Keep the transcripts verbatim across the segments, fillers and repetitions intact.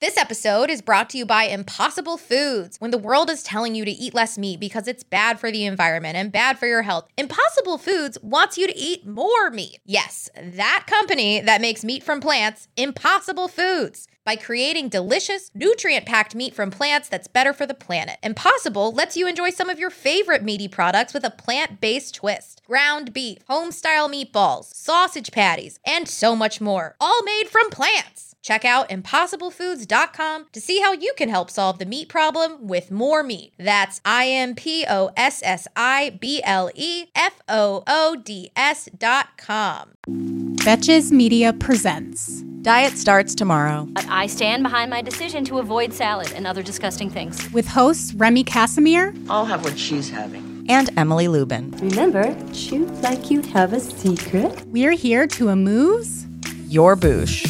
This episode is brought to you by Impossible Foods. When the world is telling you to eat less meat because it's bad for the environment and bad for your health, Impossible Foods wants you to eat more meat. Yes, that company that makes meat from plants, Impossible Foods. By creating delicious, nutrient-packed meat from plants that's better for the planet. Impossible lets you enjoy some of your favorite meaty products with a plant-based twist. Ground beef, home-style meatballs, sausage patties, and so much more. All made from plants. Check out impossible foods dot com to see how you can help solve the meat problem with more meat. That's I M P O S S I B L E F O O D S dot com. Betches Media presents Diet starts tomorrow. But I stand behind my decision to avoid salad and other disgusting things. with hosts Remy Casimir, I'll have what she's having. And Emily Lubin. Remember, shoot like you have a secret. we're here to amuse. Your boosh.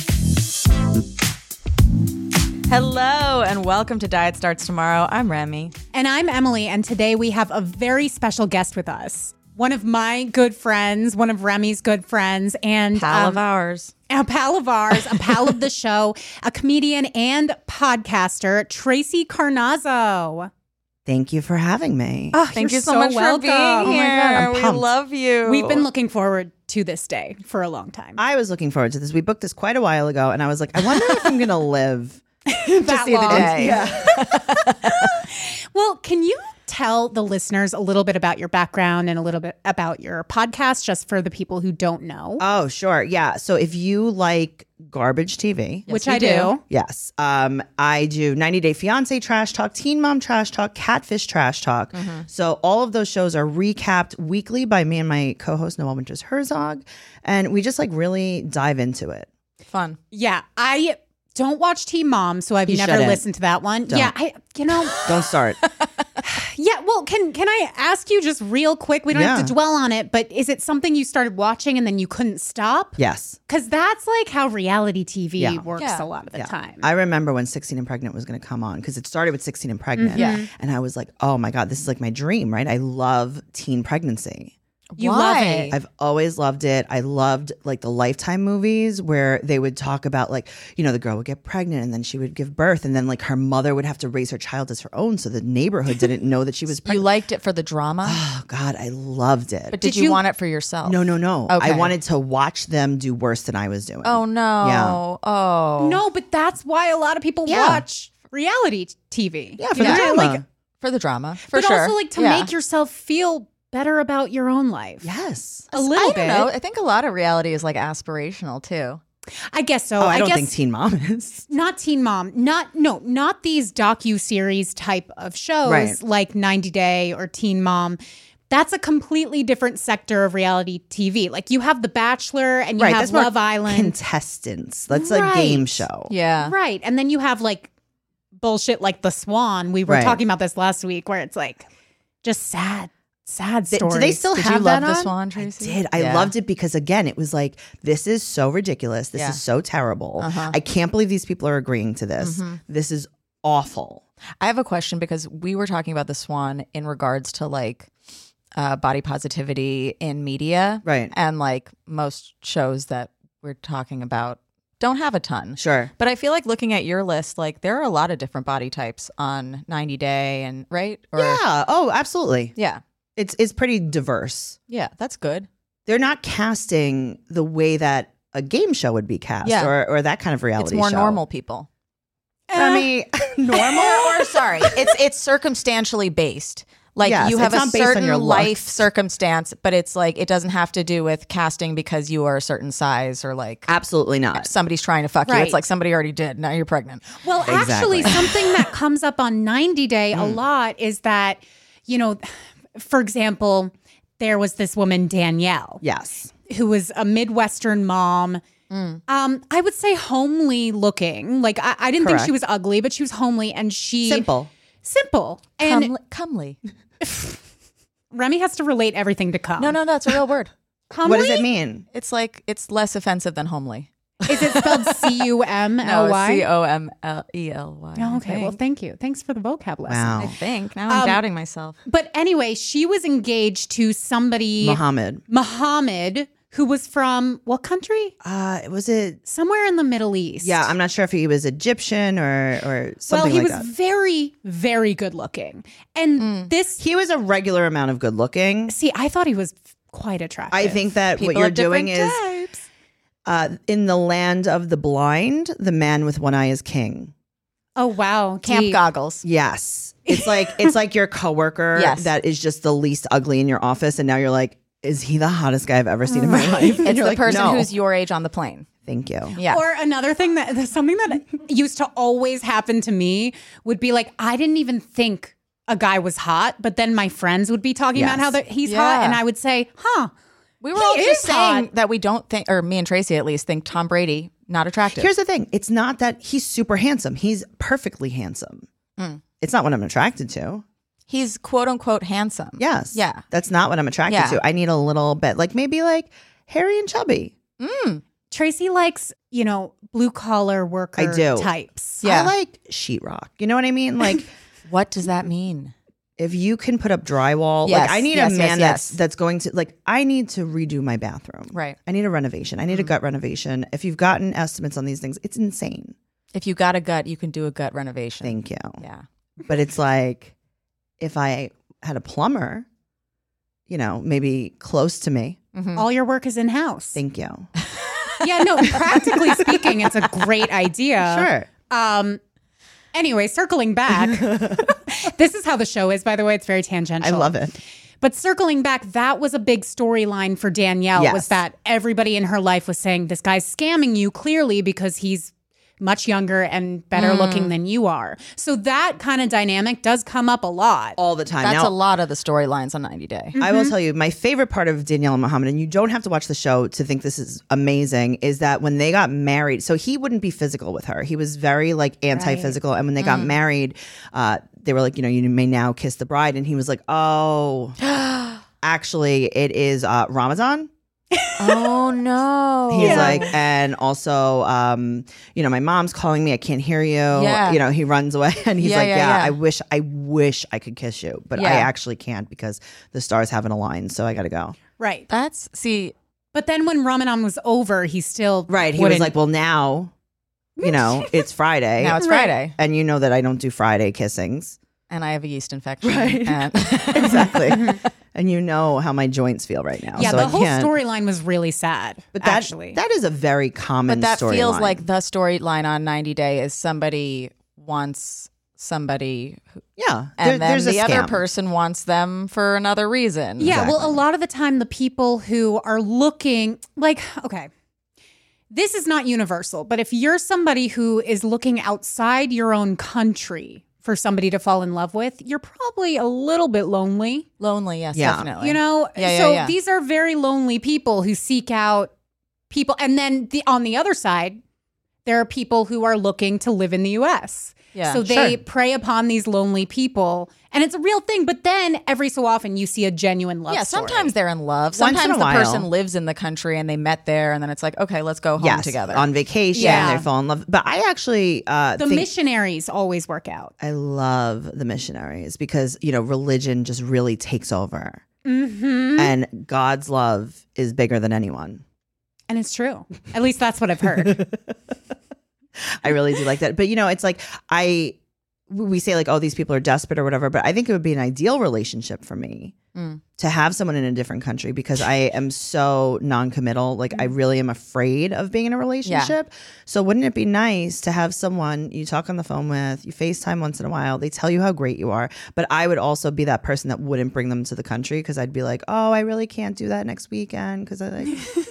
Hello and welcome to Diet Starts Tomorrow. I'm Remy. And I'm Emily, and today we have a very special guest with us. One of my good friends, one of Remy's good friends, and Pal um, of ours. a pal of ours, a pal of the show, a comedian and podcaster, Tracy Carnazzo. Thank you for having me. Oh, Thank you're you so, much welcome. for being Oh my here. God, I'm we pumped. love you. We've been looking forward to this day for a long time. I was looking forward to this. We booked this quite a while ago, and I was like, I wonder if I'm going to live to That see the long. day. Yeah. Well, can you tell the listeners a little bit about your background and a little bit about your podcast, just for the people who don't know? Oh, sure. Yeah. So if you like garbage T V, Which we I do. do. yes, um, I do ninety Day Fiancé Trash Talk, Teen Mom Trash Talk, Catfish Trash Talk. Mm-hmm. So all of those shows are recapped weekly by me and my co-host Noelle Winters Herzog, and we just like really dive into it. Fun. Yeah, I don't watch Teen Mom, so I've You never shouldn't. listened to that one. Don't. Yeah, I, you know, Don't start. yeah. Well, can can I ask you just real quick? We don't have Yeah. to dwell on it, but is it something you started watching and then you couldn't stop? Yes. Because that's like how reality T V Yeah. works Yeah. a lot of the Yeah. time. I remember when sixteen and Pregnant was going to come on because it started with sixteen and Pregnant. Yeah. And I was like, oh my God, this is like my dream, right? I love teen pregnancy. You Why? love it. I've always loved it. I loved like the Lifetime movies where they would talk about like, you know, the girl would get pregnant and then she would give birth and then like her mother would have to raise her child as her own. So the neighborhood didn't know that she was You pregnant. liked it for the drama, Oh God, I loved it. but did, Did you, you- want it for yourself? no, no, no. Okay. I wanted to watch them do worse than I was doing. Oh, no. Yeah. Oh. No, but that's why a lot of people Yeah. watch reality T V. Yeah, for You the know, drama. like, For the drama. For but sure. also like to Yeah. make yourself feel better about your own life. Yes. A little I bit. don't know. I think a lot of reality is like aspirational too. I guess so. Oh, I don't guess think Teen Mom is. not Teen Mom, not no, not these docu-series type of shows Right. like ninety Day or Teen Mom. That's a completely different sector of reality T V. Like you have The Bachelor and you Right. have That's more Love Island. contestants. That's a Right. game show. Yeah. Right. And then you have like bullshit like The Swan. We were Right. talking about this last week where it's like just sad, sad Th- stories. Do they still Did have you love that The on? Swan, I Tracy? did. I Yeah. loved it because again, it was like this is so ridiculous. This Yeah. is so terrible. Uh-huh. I can't believe these people are agreeing to this. Mhm. This is awful. I have a question because we were talking about The Swan in regards to like uh, body positivity in media. Right. And like most shows that we're talking about don't have a ton. Sure. But I feel like looking at your list, like there are a lot of different body types on ninety Day and right? Or, yeah. Oh, absolutely. Yeah. It's it's pretty diverse. Yeah. That's good. They're not casting the way that a game show would be cast Yeah. or, or that kind of reality It's more show. normal people. I mean, normal. or, or sorry, it's it's circumstantially based. Like Yes, you have it's a not based on certain your life looks. circumstance, but it's like it doesn't have to do with casting because you are a certain size or like Absolutely not. somebody's trying to fuck you. Right. It's like somebody already did. Now you're pregnant. Well, actually, Exactly. something that comes up on ninety Day a lot is that, you know, for example, there was this woman, Danielle, Yes. who was a Midwestern mom. Mm. Um, I would say homely looking. Like, I, I didn't think she Correct. was ugly, but she was homely and she. Simple. Simple. And Comely. comely. Remy has to relate everything to cum. No, no, that's a real word. Comely? What does it mean? It's like it's less offensive than homely. Is it spelled C U M L No, Y? C O M L E L Y. Oh, okay. Well, thank you. Thanks for the vocab lesson. Wow. I think now I'm Um, doubting myself. But anyway, she was engaged to somebody, Muhammad. Muhammad, who was from what country? Uh, was it? Somewhere in the Middle East. Yeah, I'm not sure if he was Egyptian or or something well, he like was that. very, very good looking. And Mm. this, He was a regular amount of good looking. see, I thought he was quite attractive. I think that People what you're of different doing is types. uh, in the land of the blind, the man with one eye is king. Oh, wow. Camp deep. goggles. Yes, it's like it's like your coworker Yes. that is just the least ugly in your office, and now you're like, is he the hottest guy I've ever seen in my life? And It's you're the like, person no. who's your age on the plane. Thank you. Yeah. Or another thing that there's something that used to always happen to me would be like, I didn't even think a guy was hot, but then my friends would be talking Yes. about how that he's Yeah. hot, and I would say, huh. We were He all just is saying hot. that we don't think, or me and Tracy at least, think Tom Brady not attractive. Here's the thing: it's not that he's super handsome; he's perfectly handsome. Mm. It's not what I'm attracted to. He's quote unquote handsome. Yes. Yeah. That's not what I'm attracted Yeah. to. I need a little bit, like maybe like hairy and chubby. Tracy likes, you know, blue collar worker I do. types. Yeah. I like sheetrock. You know what I mean? Like What does that mean? if you can put up drywall, Yes, like I need yes, a yes, man yes. that's that's going to like I need to redo my bathroom. Right. I need a renovation. I need a gut renovation. If you've gotten estimates on these things, it's insane. If you got a gut, you can do a gut renovation. Thank you. Yeah. But it's like if I had a plumber, you know, maybe close to me. All your work is in house. Thank you. Yeah, no, practically speaking, it's a great idea. Sure. Um, anyway, circling back, this is how the show is, by the way. It's very tangential. I love it. But circling back, that was a big storyline for Danielle, Yes. was that everybody in her life was saying, this guy's scamming you clearly because he's much younger and better Mm. looking than you are. So that kind of dynamic does come up a lot. All the time. That's now, a lot of the storylines on ninety Day. I will tell you, my favorite part of Danielle and Muhammad, and you don't have to watch the show to think this is amazing, is that when they got married, so he wouldn't be physical with her. He was very like anti-physical. And when they got married, uh, they were like, you know, you may now kiss the bride. And he was like, oh, actually, it is uh, Ramadan. Oh no. He's like, and also, um, you know, my mom's calling me. I can't hear you. Yeah. You know, he runs away and he's Yeah, like, yeah, yeah, yeah. I wish, I wish I could kiss you, but I Yeah. actually can't because the stars haven't aligned. So I got to go. Right. That's see, But then when Ramadan was over, he still Right. He wouldn't- was like, well, now, you know, it's Friday. now it's Right. Friday. and you know that I don't do Friday kissings. And I have a yeast infection. Right. And Exactly. And you know how my joints feel right now. yeah, so the I whole can't. storyline was really sad. But that, actually, that is a very common but that storyline. feels like the storyline on ninety Day is somebody wants somebody who, yeah. and there- then there's the a other scam. person wants them for another reason. yeah. Well, Exactly. a lot of the time, the people who are looking like, okay, this is not universal, but if you're somebody who is looking outside your own country for somebody to fall in love with, you're probably a little bit lonely. Lonely, yes, Yeah. definitely. You know, Yeah, yeah, so yeah. these are very lonely people who seek out people. And then the on the other side, there are people who are looking to live in the U S. Yeah, so they sure. prey upon these lonely people. And it's a real thing. But then every so often you see a genuine love yeah, story. sometimes they're in love. Once in Sometimes a the while. person lives in the country and they met there, and then it's like, okay, let's go home yes, together. on vacation. Yeah. They fall in love. But I actually uh, the think missionaries always work out. I love the missionaries because, you know, religion just really takes over. Mm-hmm. And God's love is bigger than anyone. And it's true. At least that's what I've heard. I really do like that. But, you know, it's like I, we say like, oh, these people are desperate or whatever. But I think it would be an ideal relationship for me Mm. to have someone in a different country because I am so non-committal. Like I really am afraid of being in a relationship. So wouldn't it be nice to have someone you talk on the phone with, you FaceTime once in a while, they tell you how great you are. But I would also be that person that wouldn't bring them to the country because I'd be like, oh, I really can't do that next weekend because I like,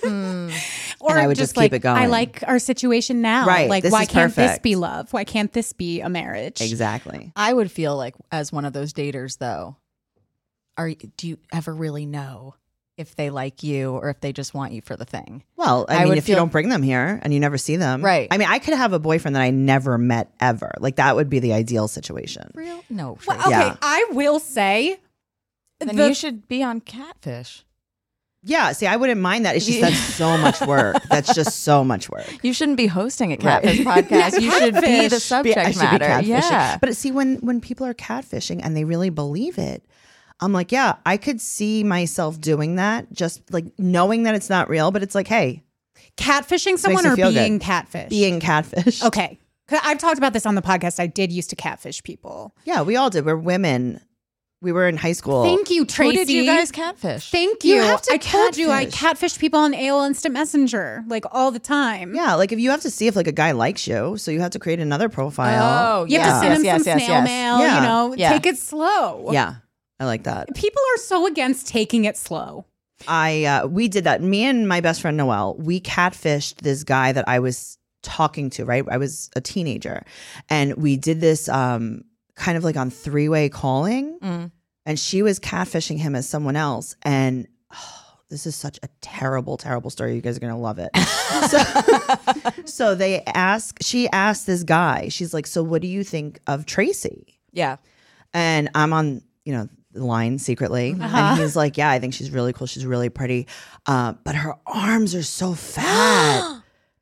Or And I would just keep like, it going. I like our situation now. Right, Like, this why is can't this perfect. be love? Why can't this be a marriage? exactly. I would feel like, as one of those daters, though, are do you ever really know if they like you or if they just want you for the thing? Well, I, I mean, would if you feel- don't bring them here and you never see them. Right. I mean, I could have a boyfriend that I never met ever. Like that would be the ideal situation. Real? No. Well, Tracy. okay, Yeah. I will say Then the- you should be on Catfish. Yeah, see, I wouldn't mind that. It's just that's so much work. That's just so much work. You shouldn't be hosting a Right. Catfish podcast. You should be Catfish. the subject I should matter. be catfishing. Yeah. But see, when when people are catfishing and they really believe it, I'm like, yeah, I could see myself doing that, just like knowing that it's not real, but it's like, hey, Catfishing someone you or feel being good. catfish? being catfish. Okay. 'Cause I've talked about this on the podcast. I did used to catfish people. Yeah, we all did. We're women. We were in high school. Thank you, Tracy. Who did you guys catfish? Thank You you. have to I told you I catfish. catfished people on A O L Instant Messenger like all the time. Yeah, like if you have to see if like a guy likes you, so you have to create another profile. Oh, You have yes, to send yes, him yes, some yes, snail yes. mail, Yeah. you know, Yeah. take it slow. Yeah, I like that. People are so against taking it slow. I uh, we did that. Me and my best friend Noelle, we catfished this guy that I was talking to. Right, I was a teenager, and we did this um, kind of like on three way calling, Mm. and she was catfishing him as someone else. And oh, this is such a terrible, terrible story. You guys are gonna love it. so, so they ask. She asked this guy. She's like, "So what do you think of Tracy?" Yeah. And I'm on, you know, the line secretly. Uh-huh. And he's like, yeah, I think she's really cool. She's really pretty. Uh, but her arms are so fat.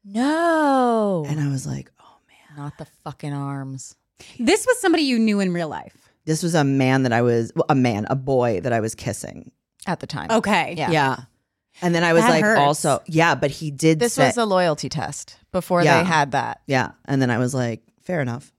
No. And I was like, oh, man. Not the fucking arms. This was somebody you knew in real life. This was a man that I was, well, a man, a boy that I was kissing. At the time. Okay. Yeah. Yeah. And then I was That like, hurts. also, yeah, but he did This say, was a loyalty test before Yeah. they had that. yeah. And then I was like, fair enough.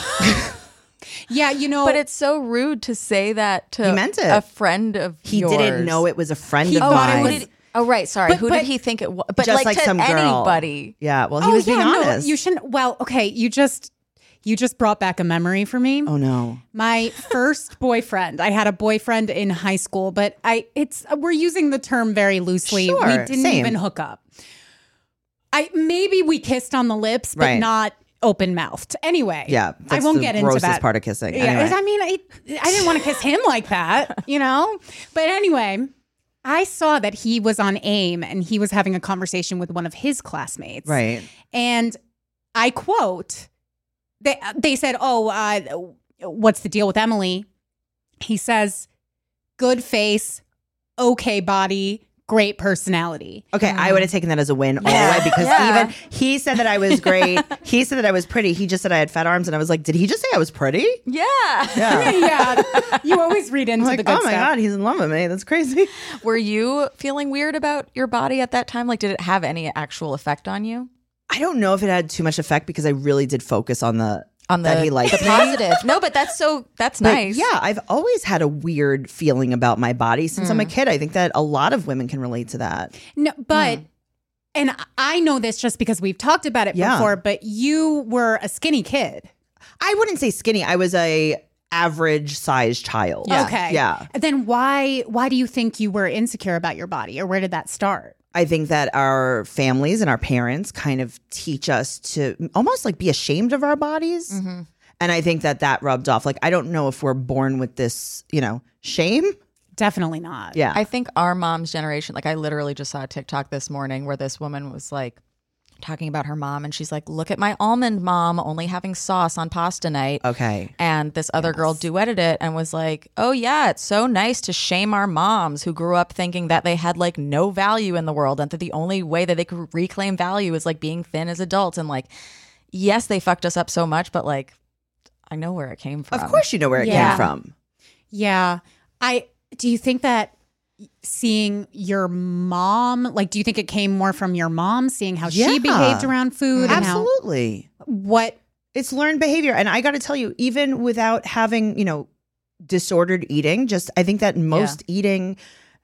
Yeah, you know. But it's so rude to say that to He meant it. a friend of He yours. didn't know it was a friend He of thought mine. it Who was- did, oh, right. Sorry. But- Who but- did he think it was? But Just like, like to some girl. anybody. Yeah. Well, he oh, was being yeah, no, honest. you shouldn't. Well, okay, you just you just brought back a memory for me. oh, no. My first boyfriend. I had a boyfriend in high school, but I it's we're using the term very loosely. Sure, we didn't same. even hook up. I maybe we kissed on the lips, but Right. not open mouthed. Anyway, Yeah. I That's won't the get into grossest that part of kissing. Yeah, Anyway. I mean, I I didn't want to kiss him like that, you know. But anyway, I saw that he was on AIM and he was having a conversation with one of his classmates, Right. and I quote, they they said, "Oh, uh, what's the deal with Emily?" He says, "Good face, okay body, great personality." Okay, I would have taken that as a win all the Yeah. way because Yeah. even he said that I was great. He said that I was pretty. He just said I had fat arms, and I was like, did he just say I was pretty? Yeah. Yeah. Yeah, you always read into I'm the like, good oh my stuff. god, he's in love with me. That's crazy. Were you feeling weird about your body at that time? Like, did it have any actual effect on you? I don't know if it had too much effect because I really did focus on the On the, that he liked the me. positive. No, but that's so, that's But nice. yeah, I've always had a weird feeling about my body since I'm a kid. I think that a lot of women can relate to that. No, but and I know this just because we've talked about it Yeah. before, but you were a skinny kid. I wouldn't say skinny. I was a average sized child. Yeah. Okay. Yeah. Then why why do you think you were insecure about your body, or where did that start? I think that our families and our parents kind of teach us to almost like be ashamed of our bodies. Mm-hmm. And I think that that rubbed off. Like, I don't know if we're born with this, you know, shame. Definitely not. Yeah. I think our mom's generation, like I literally just saw a TikTok this morning where this woman was like talking about her mom and she's like, look at my almond mom only having sauce on pasta night. okay. And this other girl duetted it and was like, oh yeah, it's so nice to shame our moms who grew up thinking that they had like no value in the world and that the only way that they could reclaim value is like being thin as adults. And like, yes, they fucked us up so much, but like, I know where it came from. Of course you know where it Yeah. came from. Yeah. I do you think that seeing your mom, like do you think it came more from your mom seeing how Yeah. she behaved around food and how Absolutely. what It's learned behavior. And I got to tell you, even without having, you know, disordered eating, just I think that most eating,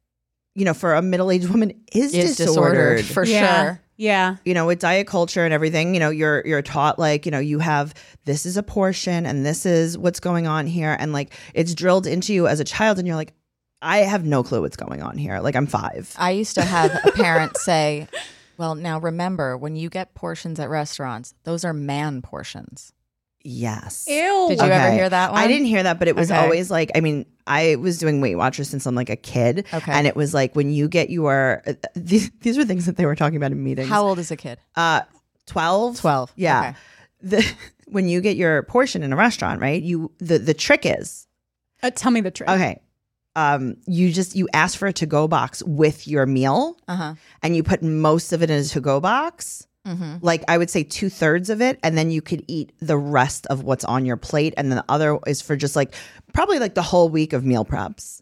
you know, for a middle-aged woman is, Is disordered. disordered for yeah. sure. Yeah. You know, with diet culture and everything, you know, you're you're taught like, you know, you have this is a portion and this is what's going on here. And like it's drilled into you as a child and you're like, I have no clue what's going on here. Like I'm five. I used to have a parent say, well, now remember, when you get portions at restaurants, those are man portions. Yes. Ew. Did you ever hear that one? I didn't hear that, but it was Okay. always like, I mean, I was doing Weight Watchers since I'm like a kid. Okay. And it was like when you get your, uh, these, these are things that they were talking about in meetings. How old is a kid? Uh, twelve. twelve. Yeah. Okay. The, when you get your portion in a restaurant, right? You, the, the trick is, Uh, tell me the truth. okay. Um, you just, you ask for a to-go box with your meal Uh-huh. and you put most of it in a to-go box Mm-hmm. Like I would say two thirds of it, and then you could eat the rest of what's on your plate, and then the other is for just like probably like the whole week of meal preps.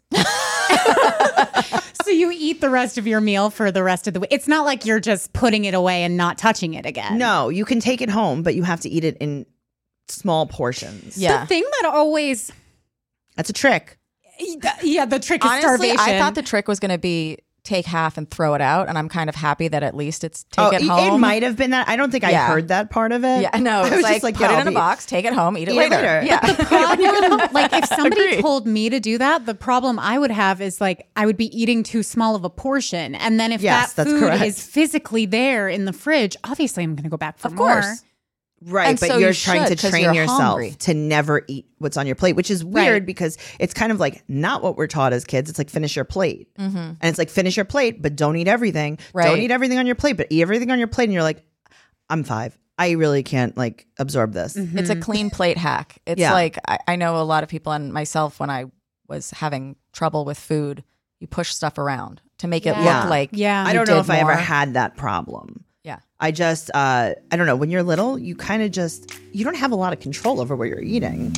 So you eat the rest of your meal for the rest of the week. It's not like you're just putting it away and not touching it again. No, you can take it home, but you have to eat it in small portions. Yeah. The thing that always, That's a trick. yeah, the trick is Honestly, starvation. I thought the trick was going to be take half and throw it out, and I'm kind of happy that at least it's take Oh, it it, home. it might have been that. I don't think Yeah. I heard that part of it. Yeah, no, I it's was like, just like put yeah, it in I'll a be- box, take it home, eat it Eat it later. later. Yeah. The problem, like if somebody Agreed. told me to do that, the problem I would have is like I would be eating too small of a portion. And then if Yes, that that's food correct. is physically there in the fridge, obviously I'm going to go back for Of more. course. Right, And but so you're you trying should, to 'cause train you're yourself hungry. to never eat what's on your plate, which is weird Right. because it's kind of like not what we're taught as kids. It's like finish your plate. Mm-hmm. And it's like finish your plate, but don't eat everything. Don't Right. eat everything on your plate, but eat everything on your plate. And you're like, I'm five. I really can't like absorb this. It's a clean plate hack. It's Yeah. like I, I know a lot of people and myself when I was having trouble with food, you push stuff around to make it Yeah. look like Yeah. I you don't know did if I ever more. had that problem. Yeah. I just, uh, I don't know. When you're little, you kind of just, you don't have a lot of control over what you're eating.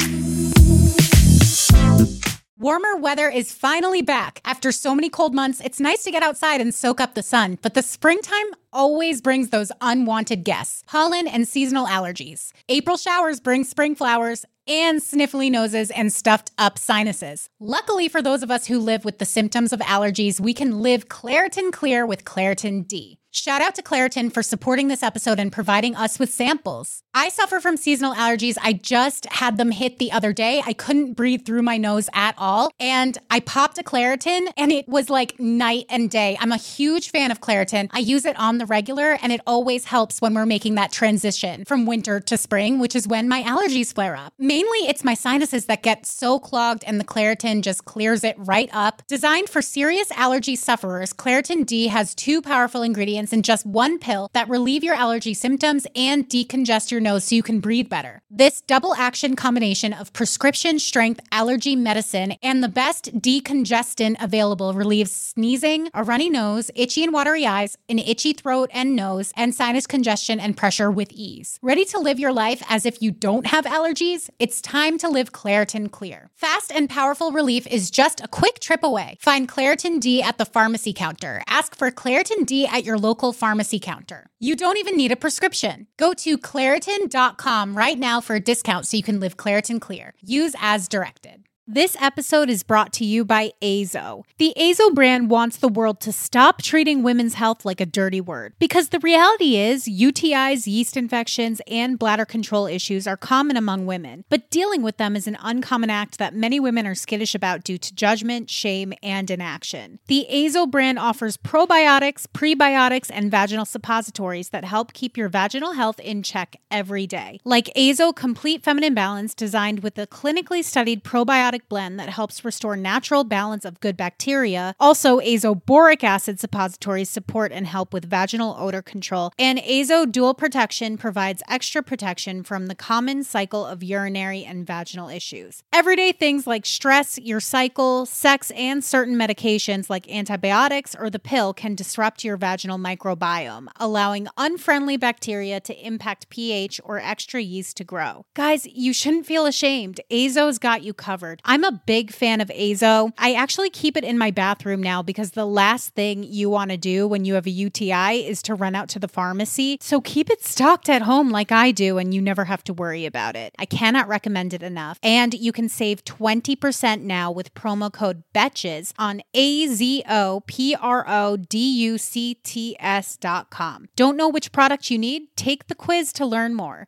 Warmer weather is finally back. After so many cold months, it's nice to get outside and soak up the sun, but the springtime always brings those unwanted guests, pollen and seasonal allergies. April showers bring spring flowers and sniffly noses and stuffed up sinuses. Luckily for those of us who live with the symptoms of allergies, we can live Claritin Clear with Claritin D. Shout out to Claritin for supporting this episode and providing us with samples. I suffer from seasonal allergies. I just had them hit the other day. I couldn't breathe through my nose at all. And I popped a Claritin and it was like night and day. I'm a huge fan of Claritin. I use it on the regular and it always helps when we're making that transition from winter to spring, which is when my allergies flare up. Mainly it's my sinuses that get so clogged and the Claritin just clears it right up. Designed for serious allergy sufferers, Claritin D has two powerful ingredients in just one pill that relieve your allergy symptoms and decongest your nose so you can breathe better. This double action combination of prescription strength allergy medicine and the best decongestant available relieves sneezing, a runny nose, itchy and watery eyes, an itchy throat and nose, and sinus congestion and pressure with ease. Ready to live your life as if you don't have allergies? It's time to live Claritin Clear. Fast and powerful relief is just a quick trip away. Find Claritin D at the pharmacy counter. Ask for Claritin D at your local pharmacy counter. You don't even need a prescription. Go to Claritin dot com right now for a discount so you can live Claritin Clear. Use as directed. This episode is brought to you by Azo. The Azo brand wants the world to stop treating women's health like a dirty word. Because the reality is, U T Is, yeast infections, and bladder control issues are common among women. But dealing with them is an uncommon act that many women are skittish about due to judgment, shame, and inaction. The Azo brand offers probiotics, prebiotics, and vaginal suppositories that help keep your vaginal health in check every day. Like Azo Complete Feminine Balance, designed with a clinically studied probiotic blend that helps restore natural balance of good bacteria. Also, Azo Boric Acid suppositories support and help with vaginal odor control. And Azo Dual Protection provides extra protection from the common cycle of urinary and vaginal issues. Everyday things like stress, your cycle, sex, and certain medications like antibiotics or the pill can disrupt your vaginal microbiome, allowing unfriendly bacteria to impact pH or extra yeast to grow. Guys, you shouldn't feel ashamed. Azo's got you covered. I'm a big fan of Azo. I actually keep it in my bathroom now because the last thing you want to do when you have a U T I is to run out to the pharmacy. So keep it stocked at home like I do and you never have to worry about it. I cannot recommend it enough. And you can save twenty percent now with promo code BETCHES on A Z O P R O D U C T S dot com. Don't know which product you need? Take the quiz to learn more.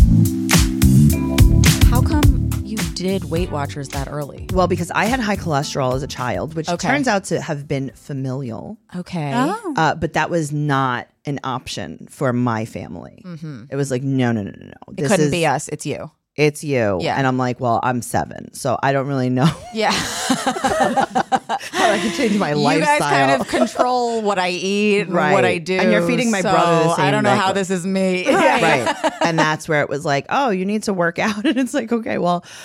How come you did Weight Watchers that early? Well, because I had high cholesterol as a child, which Okay. turns out to have been familial. Okay. Uh, but that was not an option for my family. It was like, no, no, no, no, no. It This couldn't is, be us. It's you. It's you. Yeah. And I'm like, well, I'm seven, so I don't really know Yeah. how I can change my You lifestyle. guys kind of control what I eat and Right. what I do. And you're feeding my so brother the I same don't know thing. how this is me. Right. And that's where it was like, oh, you need to work out. And it's like, okay, well,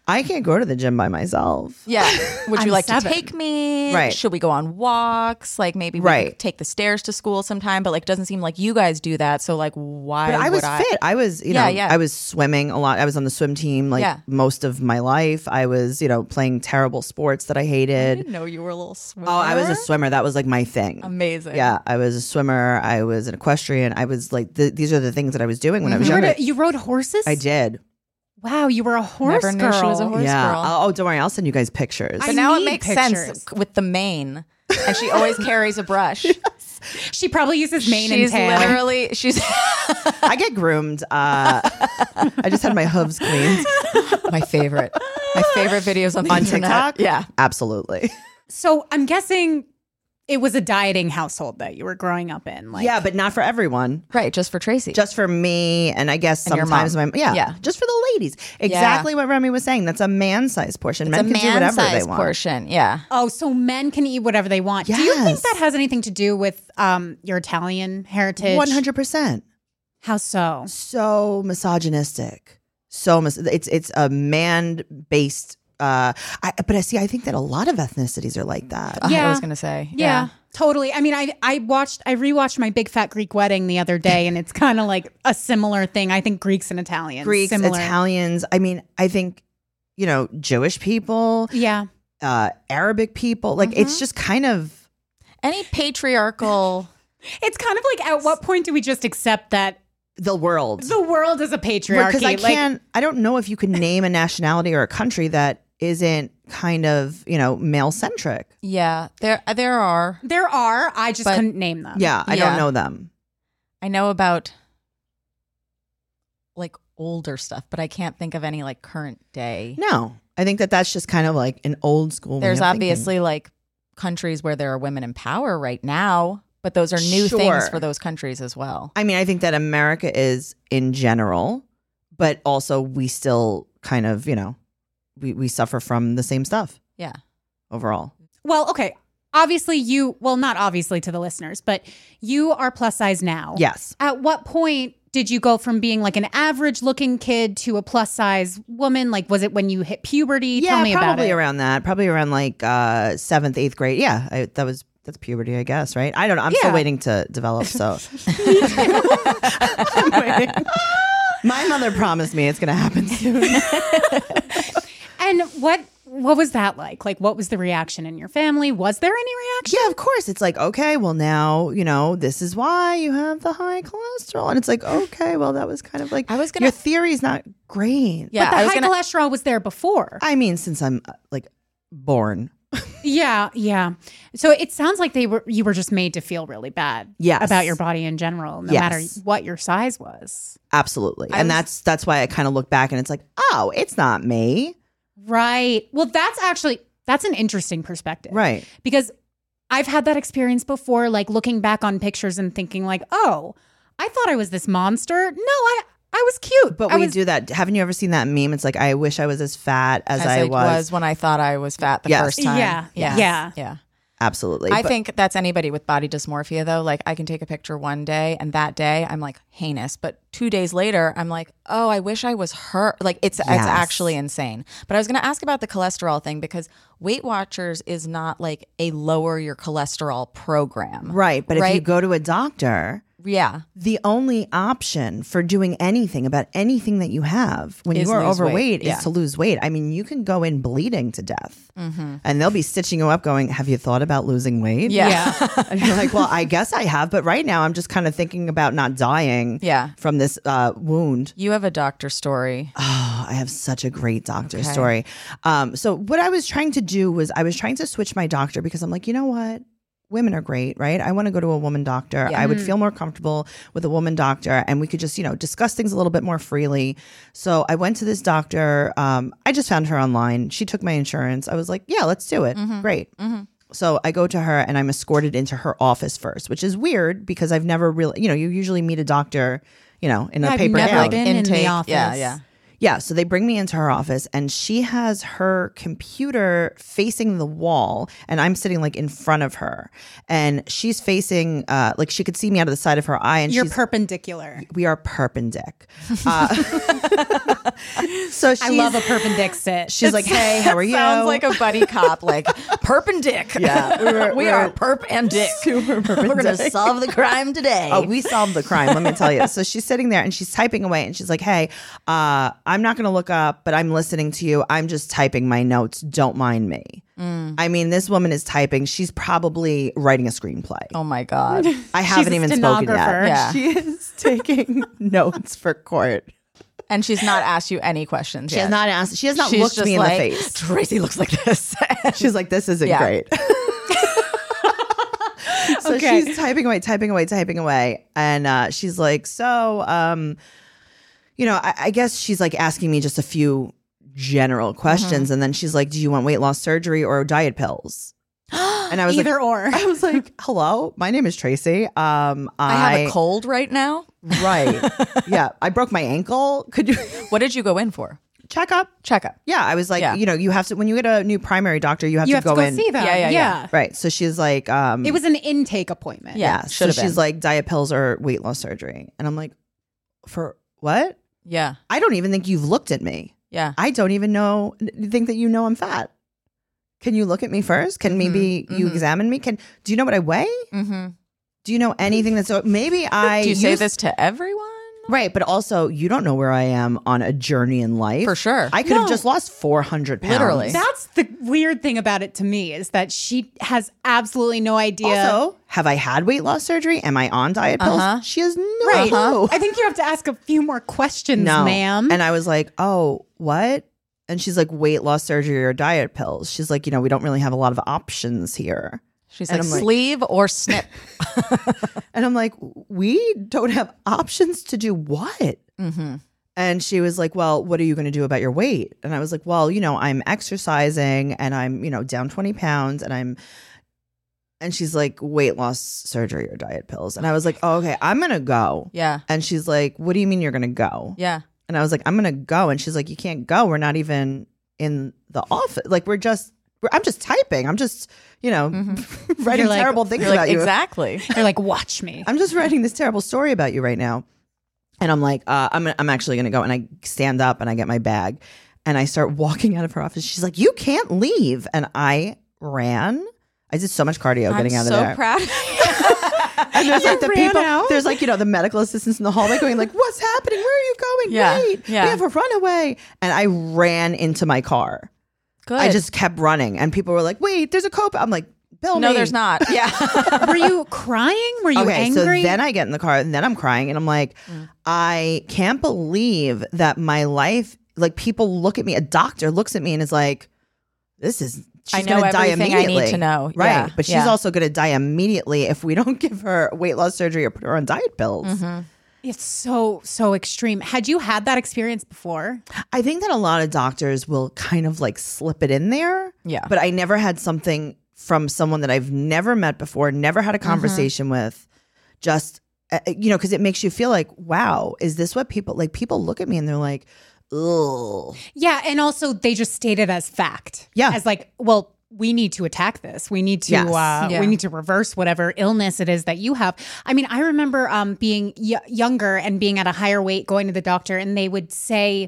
I can't go to the gym by myself. Yeah. Would you I'm like seven. to take me? Right. Should we go on walks? Like maybe we Right. could take the stairs to school sometime, but like doesn't seem like you guys do that. So like why But I would was I? fit. I was, you Yeah, know, yeah. I was swimming a lot. I was on the swim team like Yeah. most of my life. I was, you know, playing terrible sports that I I hated. didn't know you were a little swimmer. Oh, I was a swimmer. That was like my thing. Amazing. Yeah, I was a swimmer. I was an equestrian. I was like, th- these are the things that I was doing when I was You, younger. rode, you rode horses? I did. Wow, you were a horse Never girl. knew she was a horse Yeah. girl. Oh, don't worry. I'll send you guys pictures. But I now it need makes pictures. sense with the mane. And she always carries a brush. She probably uses mane She's and tail. literally she's I get groomed. Uh, I just had my hooves cleaned my favorite. My favorite videos on the on internet. TikTok. Yeah. Absolutely. So I'm guessing it was a dieting household that you were growing up in. Like, Yeah, but not for everyone. Right, just for Tracy. Just for me, and I guess And your sometimes my mom. yeah, Yeah. just for the ladies. Exactly what Remy was saying. That's a man-sized portion. it's a Men can do whatever they man-sized want. portion. Yeah. oh, so men can eat whatever they want. Do you think Yes. that has anything to do with um, your Italian heritage? One hundred percent. How so? So misogynistic. So mis- it's it's a man-based. Uh, I, but I see. I think that a lot of ethnicities are like that. I Yeah. was gonna say. Yeah, totally. I mean, I I watched, I rewatched My Big Fat Greek Wedding the other day, and it's kind of like a similar thing. I think Greeks and Italians, Greeks, similar. Italians. I mean, I think you know Jewish people, Yeah, uh, Arabic people. Like it's just kind of Any patriarchal it's kind of like, at what point do we just accept that the world. the world is a patriarchy? Because I Like, can't. I don't know if you can name a nationality or a country that isn't kind of you know male centric. Yeah. There there are. there are. I just But- couldn't name them. Yeah, I Yeah. don't know them. I know about like older stuff, but I can't think of any like current day. No, I think that that's just kind of like an old school. way There's of thinking. obviously like countries where there are women in power right now, but those are new Sure. things for those countries as well. I mean, I think that America is in general, but also we still kind of, you know, we, we suffer from the same stuff Yeah. overall. Well, okay. Obviously, you. Well, not obviously to the listeners, but you are plus size now. Yes. At what point did you go from being like an average looking kid to a plus size woman? Like, was it when you hit puberty? Yeah, Tell me about probably it. around that. Probably around like uh, seventh, eighth grade. Yeah, I, that was that's puberty, I guess, right? I don't know. I'm still Yeah. waiting to develop. So I'm waiting. My mother promised me it's going to happen soon. And what what was that like? Like, what was the reaction in your family? Was there any reaction? Yeah, of course. It's like, okay, well, now, you know, this is why you have the high cholesterol. And it's like, okay, well, that was kind of like, I was gonna- your theory's not great. Yeah. But the I was high gonna- cholesterol was there before. I mean, since I'm uh, like born. Yeah, yeah. So it sounds like they were you were just made to feel really bad Yes. about your body in general, no Yes. matter what your size was. Absolutely. I and was- that's that's why I kind of look back and it's like, oh, it's not me. Right. Well, that's actually that's an interesting perspective. Right. Because I've had that experience before, like looking back on pictures and thinking like, oh, I thought I was this monster. No, I I was cute. But I we was, do that. Haven't you ever seen that meme? It's like, I wish I was as fat as, As I it was. when I thought I was fat the Yes. first time. Yeah. Yes. Yeah. Yeah. Absolutely. I But- think that's anybody with body dysmorphia though. Like I can take a picture one day and that day I'm like heinous, but two days later I'm like, oh, I wish I was her. Like it's it's Yes. actually insane. But I was going to ask about the cholesterol thing because Weight Watchers is not like a lower your cholesterol program. Right. But if you Right? go to a doctor, Yeah. the only option for doing anything about anything that you have when Is you are lose weight. overweight Yeah. is to lose weight. I mean, you can go in bleeding to death and they'll be stitching you up going, have you thought about losing weight? Yeah. yeah. And you're like, well, I guess I have. But right now I'm just kind of thinking about not dying Yeah. from this uh, wound. You have a doctor story. Oh, I have such a great doctor Okay. story. Um, so what I was trying to do was I was trying to switch my doctor because I'm like, you know what? Women are great, right? I want to go to a woman doctor. Yeah. I would feel more comfortable with a woman doctor and we could just, you know, discuss things a little bit more freely. So I went to this doctor. Um, I just found her online. She took my insurance. I was like, yeah, let's do it. Great. So I go to her and I'm escorted into her office first, which is weird because I've never really, you know, you usually meet a doctor, you know, in a I've paper never gown. been in the office. Yeah, yeah. Yeah, so they bring me into her office and she has her computer facing the wall and I'm sitting like in front of her. And she's facing, uh, like she could see me out of the side of her eye. And You're she's, perpendicular. we are perpendic. Uh, so she's, I love a perpendic sit. she's like, hey, how are you? Sounds like a buddy cop, like perpendic. Yeah, we were- we we are were perp and dick. super perpendic. We're gonna solve the crime today. Oh, we solved the crime. Let me tell you. So she's sitting there and she's typing away and she's like, hey, uh, I'm not going to look up, but I'm listening to you. I'm just typing my notes. Don't mind me. Mm. I mean, this woman is typing. She's probably writing a screenplay. Oh my god. I haven't She's a even spoken yet. stenographer. Yeah. She is taking notes for court. And she's not asked you any questions She yet. has not asked. She has not She's looked just me like, in the face. Tracy looks like this. She's like, this isn't Yeah. great. So Okay. she's typing away, typing away, typing away. And uh, she's like, so, um, you know, I, I guess she's like asking me just a few general questions. Mm-hmm. And then she's like, do you want weight loss surgery or diet pills? And I was Either like, or. I was like, hello, my name is Tracy. Um, I I, have a cold right now. Right. Yeah. I broke my ankle. Could you What did you go in for? check up? Checkup. Yeah. I was like, Yeah. you know, you have to, when you get a new primary doctor, you have You to have go to go in. see them. Yeah, yeah, yeah. Right. So she's like, um, It was an intake appointment. Yeah. yeah. So should've she's been. like, diet pills or weight loss surgery. And I'm like, for what? Yeah. I don't even think you've looked at me. Yeah. I don't even know, think that you know I'm fat. Can you look at me first? Can maybe you mhm. examine me? Can do you know what I weigh? Mm-hmm. Do you know anything that's so maybe I Do you say used- this to everyone? right? But also, you don't know where I am on a journey in life. For sure. I could have No. just lost four hundred pounds. Literally. That's the weird thing about it to me is that she has absolutely no idea. Also, have I had weight loss surgery? Am I on diet pills? Uh-huh. She has no Right. clue. I think you have to ask a few more questions, No. ma'am. And I was like, oh, what? And she's like, weight loss surgery or diet pills. She's like, you know, we don't really have a lot of options here. She's And like, I'm like- sleeve or snip. And I'm like, we don't have options to do what? Mm-hmm. And she was like, well, what are you going to do about your weight? And I was like, well, you know, I'm exercising and I'm, you know, down twenty pounds and I'm, and she's like, weight loss surgery or diet pills. And I was like, oh, okay, I'm going to go. Yeah. And she's like, what do you mean you're going to go? Yeah. And I was like, I'm going to go. And she's like, you can't go. We're not even in the office. Like, we're just, we're, I'm just typing. I'm just, you know, writing You're like- terrible things You're about like, you. exactly. You're like, watch me. I'm just writing this terrible story about you right now. And I'm like, uh, I'm, I'm actually going to go. And I stand up and I get my bag and I start walking out of her office. She's like, you can't leave. And I ran. I did so much cardio getting I'm out so of there. proud. And there's like the ran people, out? there's like, you know, the medical assistants in the hallway going like, what's happening? Where are you going? Yeah, Wait, yeah. we have a runaway. And I ran into my car. Good. I just kept running. And people were like, wait, there's a cope. I'm like, Bill, no, me. there's not. Yeah. Were you crying? Were you Okay, angry? so then I get in the car and then I'm crying and I'm like, Mm. I can't believe that my life, like people look at me, a doctor looks at me and is like, this is, she's I know going to die everything I need immediately. to know. Right. Yeah, But she's yeah. also going to die immediately if we don't give her weight loss surgery or put her on diet pills. Mm-hmm. It's so, so extreme. Had you had that experience before? I think that a lot of doctors will kind of like slip it in there. Yeah. But I never had something from someone that I've never met before, never had a Mm-hmm. conversation with, just, uh, you know, because it makes you feel like, wow, is this what people, like people look at me and they're like, ugh. Yeah. And also they just state it as fact. Yeah. As like, well, we need to attack this. We need to Yes. uh, Yeah. we need to reverse whatever illness it is that you have. I mean, I remember um, being y- younger and being at a higher weight, going to the doctor, and they would say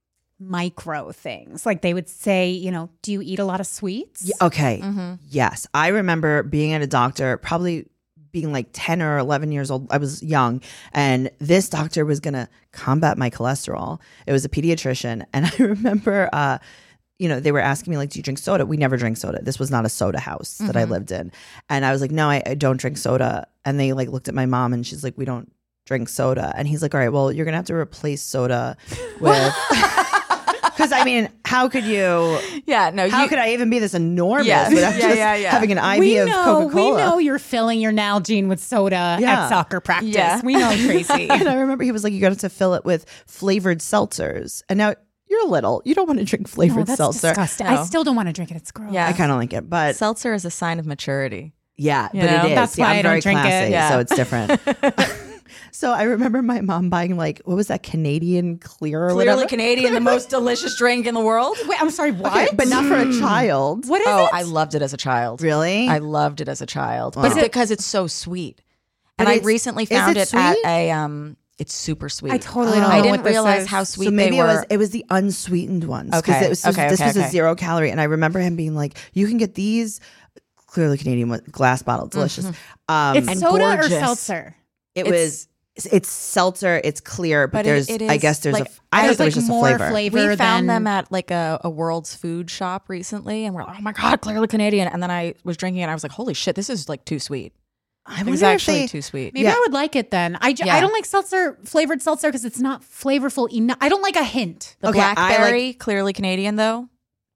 micro things. Like they would say, you know, do you eat a lot of sweets? Yeah, okay. Yes. I remember being at a doctor, probably being like ten or eleven years old. I was young. And this doctor was going to combat my cholesterol. It was a pediatrician. And I remember, uh, you know, they were asking me, like, do you drink soda? We never drank soda. This was not a soda house that I lived in. And I was like, no, I, I don't drink soda. And they like looked at my mom and she's like, we don't drink soda. And he's like, all right, well, you're going to have to replace soda with. Because I mean, how could you? Yeah. No. How you, could I even be this enormous Yes. without Yeah, just yeah, yeah. having an I V we of know, Coca-Cola? we know you're filling your Nalgene with soda Yeah. at soccer practice. Yeah. We know, Tracy. And I remember he was like, you got to fill it with flavored seltzers. And now you're little. You don't want to drink Oh, flavored that's seltzer. disgusting. No. I still don't want to drink it. It's gross. Yeah. I kind of like it, but seltzer is a sign of maturity. yeah, You but know? it is. That's yeah, why I'm I don't very drink it. classy, Yeah. so it's different. So I remember my mom buying like, what was that, Canadian Clear or Clearly whatever? Canadian, the most delicious drink in the world. Wait, I'm sorry, what? Okay, but not for a child. What is Oh, it? I loved it as a child. Really? I loved it as a child, but Wow. it's because it's so sweet. And But I it's- recently is found it it, at sweet? a um. It's super sweet. I totally don't know I what didn't this realize is. how sweet so maybe they it were. was it was the unsweetened ones. 'Cause Okay, It was, okay, this okay, was okay. a zero calorie, and I remember him being like, "You can get these Clearly Canadian with glass bottle, delicious." Um, It's and soda gorgeous. or seltzer? it it's- was it's seltzer, it's clear, but, But it- there's it I is, guess there's like, a f- I There's thought there like was just more a flavor. flavor we found than them at like a, a World's Food shop recently, and we're like, oh my god, Clearly Canadian. And then I was drinking it, and I was like, holy shit, this is like too sweet. I It wonder was if actually they- too sweet. Maybe Yeah. I would like it then. I, j- Yeah. I don't like seltzer, flavored seltzer because it's not flavorful enough. I don't like a hint. The Okay, I like- blackberry, Clearly Canadian though.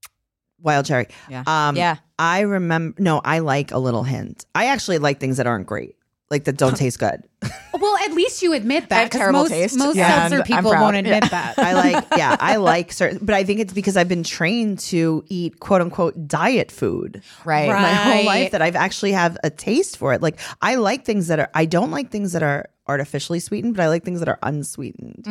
Wild cherry. Yeah. Um, Yeah. I remember. No, I like a little hint. I actually like things that aren't great, like that don't taste good. Well, at least you admit that. I have 'cause terrible most, taste, Most yeah, seltzer and I'm people proud. won't admit Yeah. that. I like, yeah, I like certain, but I think it's because I've been trained to eat quote unquote diet food Right. Right. my whole Right. life that I've actually have a taste for it. Like I like things that are, I don't like things that are artificially sweetened, but I like things that are unsweetened.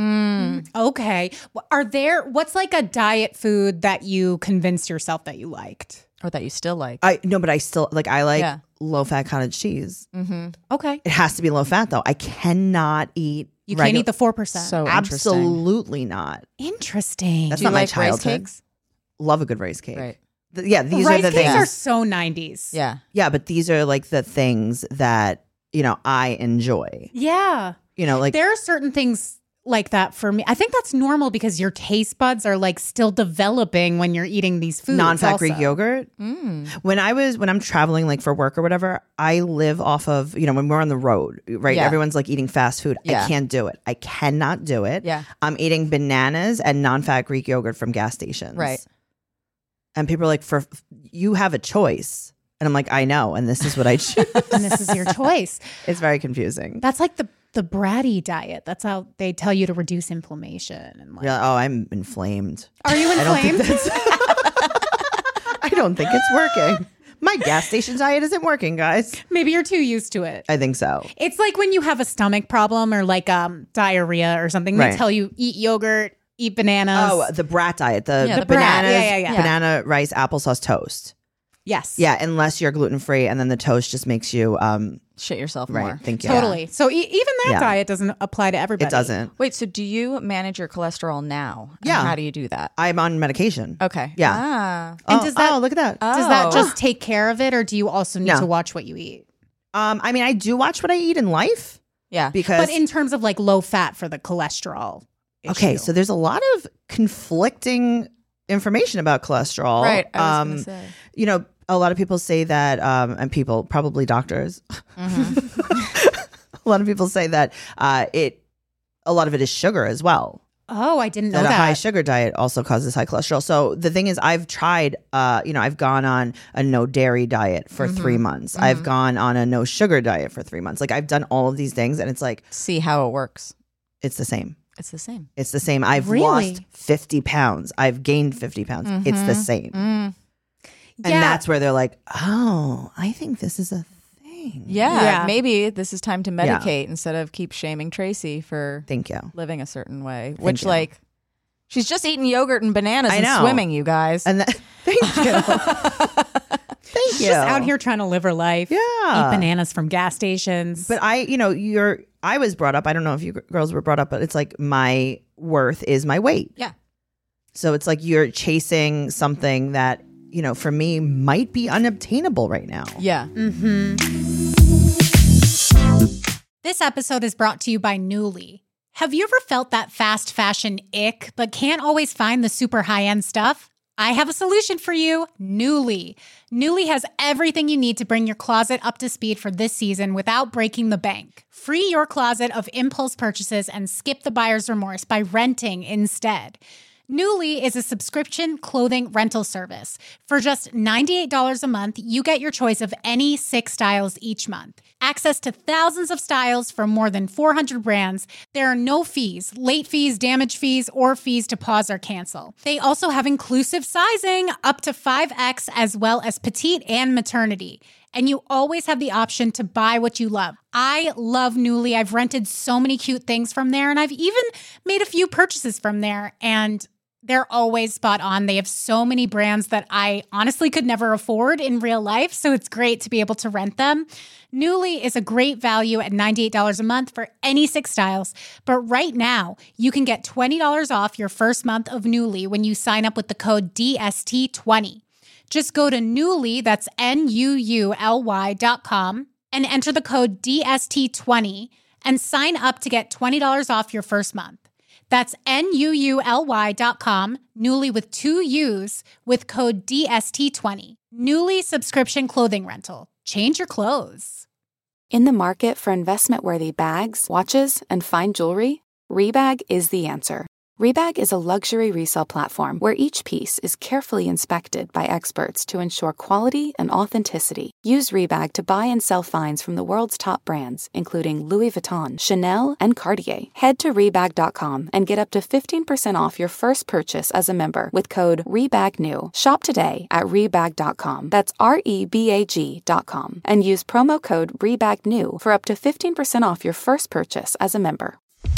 Okay. Well, Are there, what's like a diet food that you convinced yourself that you liked? Or that you still like. I no, but I still like, I like Yeah. low fat cottage cheese. Okay. It has to be low fat though. I cannot eat. You can't regu- eat the four percent. So interesting. Absolutely not. Interesting. That's Do you not my like rice childhood. cakes? Love a good rice cake. Right. Th- yeah, these Rice are the cakes things. are so nineties. Yeah. Yeah, but these are like the things that, you know, I enjoy. Yeah. You know, like There are certain things like that for me. I think that's normal because your taste buds are like still developing when you're eating these foods. non-fat also. Greek yogurt. Mm. When I was when I'm traveling like for work or whatever, I live off of, you know, when we're on the road, right? Yeah. Everyone's like eating fast food. Yeah. I can't do it. I cannot do it. Yeah. I'm eating bananas and non-fat Greek yogurt from gas stations. Right. And people are like, for you have a choice. And I'm like, I know, and this is what I choose. And this is your choice. It's very confusing. That's like the the bratty diet. That's how they tell you to reduce inflammation. And like, Yeah, oh, I'm inflamed. are you I don't think inflamed? that's I don't think it's working. My gas station diet isn't working, guys. Maybe you're too used to it. I think so. It's like when you have a stomach problem or like um diarrhea or something. They Right. tell you eat yogurt, eat bananas. Oh, the brat diet, the, Yeah, the the brat. bananas, Yeah, yeah, yeah. banana, rice, applesauce toast. yes. Yeah, unless you're gluten free, and then the toast just makes you um Shit yourself right. more. Thank you. Totally. So e- even that Yeah. diet doesn't apply to everybody. It doesn't. Wait, so do you manage your cholesterol now? And Yeah. How do you do that? I'm on medication. Okay. Yeah. Ah. And oh, does that- oh, look at that. Does that Oh. just take care of it, or do you also need No. to watch what you eat? um, I mean, I do watch what I eat in life Yeah. because But in terms of like low fat for the cholesterol. okay, issue. so there's a lot of conflicting information about cholesterol. Right. I was um, gonna say. you know, a lot of people say that, um, and people, probably doctors, a lot of people say that uh, it, a lot of it is sugar as well. oh, I didn't know That that. a high sugar diet also causes high cholesterol. So the thing is, I've tried, uh, you know, I've gone on a no dairy diet for three months. I've gone on a no sugar diet for three months. Like I've done all of these things, and it's like See how it works. it's the same. It's the same. It's the same. I've Really? lost fifty pounds. I've gained fifty pounds. It's the same. Mm. And that's where they're like, oh, I think this is a thing. Yeah, Yeah. Maybe this is time to Yeah. medicate instead of keep shaming Tracy for Thank you. living a certain way. Which, you. like, she's just eating yogurt and bananas I and know. swimming, you guys. And that, thank you. Thank you. Just out here trying to live her life. Yeah. Eat bananas from gas stations. But I, you know, you're, I was brought up, I don't know if you g- girls were brought up, but it's like my worth is my weight. Yeah. So it's like you're chasing something that, you know, for me might be unobtainable right now. yeah. This episode is brought to you by Nuuly. Have you ever felt that fast fashion ick, but can't always find the super high-end stuff? I have a solution for you, Nuuly. Nuuly has everything you need to bring your closet up to speed for this season without breaking the bank. Free your closet of impulse purchases and skip the buyer's remorse by renting instead. Nuuly is a subscription clothing rental service. For just ninety-eight dollars a month, you get your choice of any six styles each month. Access to thousands of styles from more than four hundred brands. There are no fees, late fees, damage fees, or fees to pause or cancel. They also have inclusive sizing up to five X as well as petite and maternity. and you always have the option to buy what you love. I love Nuuly. I've rented so many cute things from there, and I've even made a few purchases from there, and they're always spot on. They have so many brands that I honestly could never afford in real life, so it's great to be able to rent them. Nuuly is a great value at ninety-eight dollars a month for any six styles. But right now, you can get twenty dollars off your first month of Nuuly when you sign up with the code D S T twenty. Just go to Nuuly, that's N U U L Y dot com, and enter the code D S T twenty and sign up to get twenty dollars off your first month. That's N U U L Y dot com, Nuuly with two U's, with code D S T twenty. Nuuly subscription clothing rental. Change your clothes. In the market for investment-worthy bags, watches, and fine jewelry, Rebag is the answer. Rebag is a luxury resale platform where each piece is carefully inspected by experts to ensure quality and authenticity. Use Rebag to buy and sell finds from the world's top brands, including Louis Vuitton, Chanel, and Cartier. Head to Rebag dot com and get up to fifteen percent off your first purchase as a member with code REBAGNEW. Shop today at Rebag dot com. That's R E B A G dot com. And use promo code REBAGNEW for up to fifteen percent off your first purchase as a member.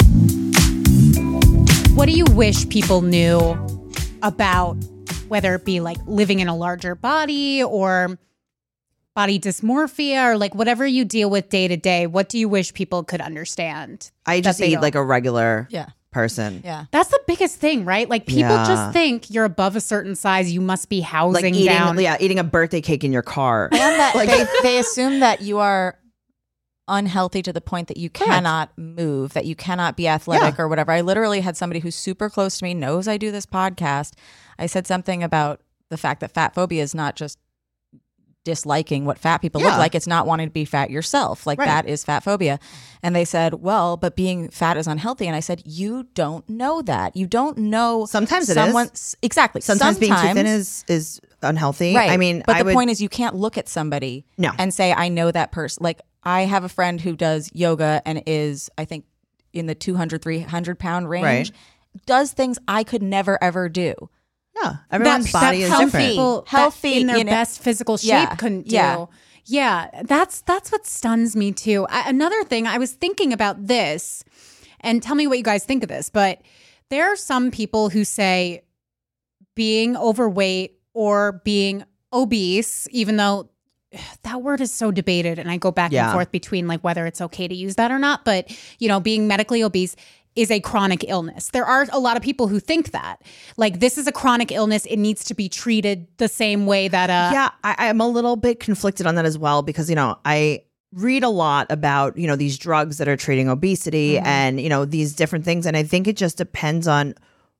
What do you wish people knew about, whether it be like living in a larger body or body dysmorphia or like whatever you deal with day to day? What do you wish people could understand? I just they eat don't? like a regular Yeah. person. Yeah. That's the biggest thing, right? Like people Yeah. just think you're above a certain size, you must be housing Like eating, down. yeah, eating a birthday cake in your car. And that they, they assume that you are unhealthy to the point that you cannot move, that you cannot be athletic Yeah. or whatever. I literally had somebody who's super close to me, knows I do this podcast. I said something about the fact that fat phobia is not just disliking what fat people Yeah. look like. It's not wanting to be fat yourself. Like Right. that is fat phobia. And they said, well, but being fat is unhealthy. And I said, you don't know that. You don't know. Sometimes it someone, is. Exactly. Sometimes, being too thin is is unhealthy. Right. I mean, but I the would, point is you can't look at somebody No. and say, I know that person. Like I have a friend who does yoga and is, I think, in the two hundred, three hundred pound range, Right. does things I could never, ever do. yeah, everyone's that, body that is healthy different. people Healthy, that in their you know- best physical shape Yeah, couldn't do. yeah. Yeah, that's that's what stuns me too. I, another thing, I was thinking about this, and tell me what you guys think of this, but there are some people who say being overweight or being obese, even though that word is so debated, and I go back Yeah. and forth between like whether it's okay to use that or not, but you know, being medically obese is a chronic illness. There are a lot of people who think that. Like, this is a chronic illness. It needs to be treated the same way that uh yeah, I, I'm a little bit conflicted on that as well because, you know, I read a lot about, you know, these drugs that are treating obesity Mm-hmm. and, you know, these different things. And I think it just depends on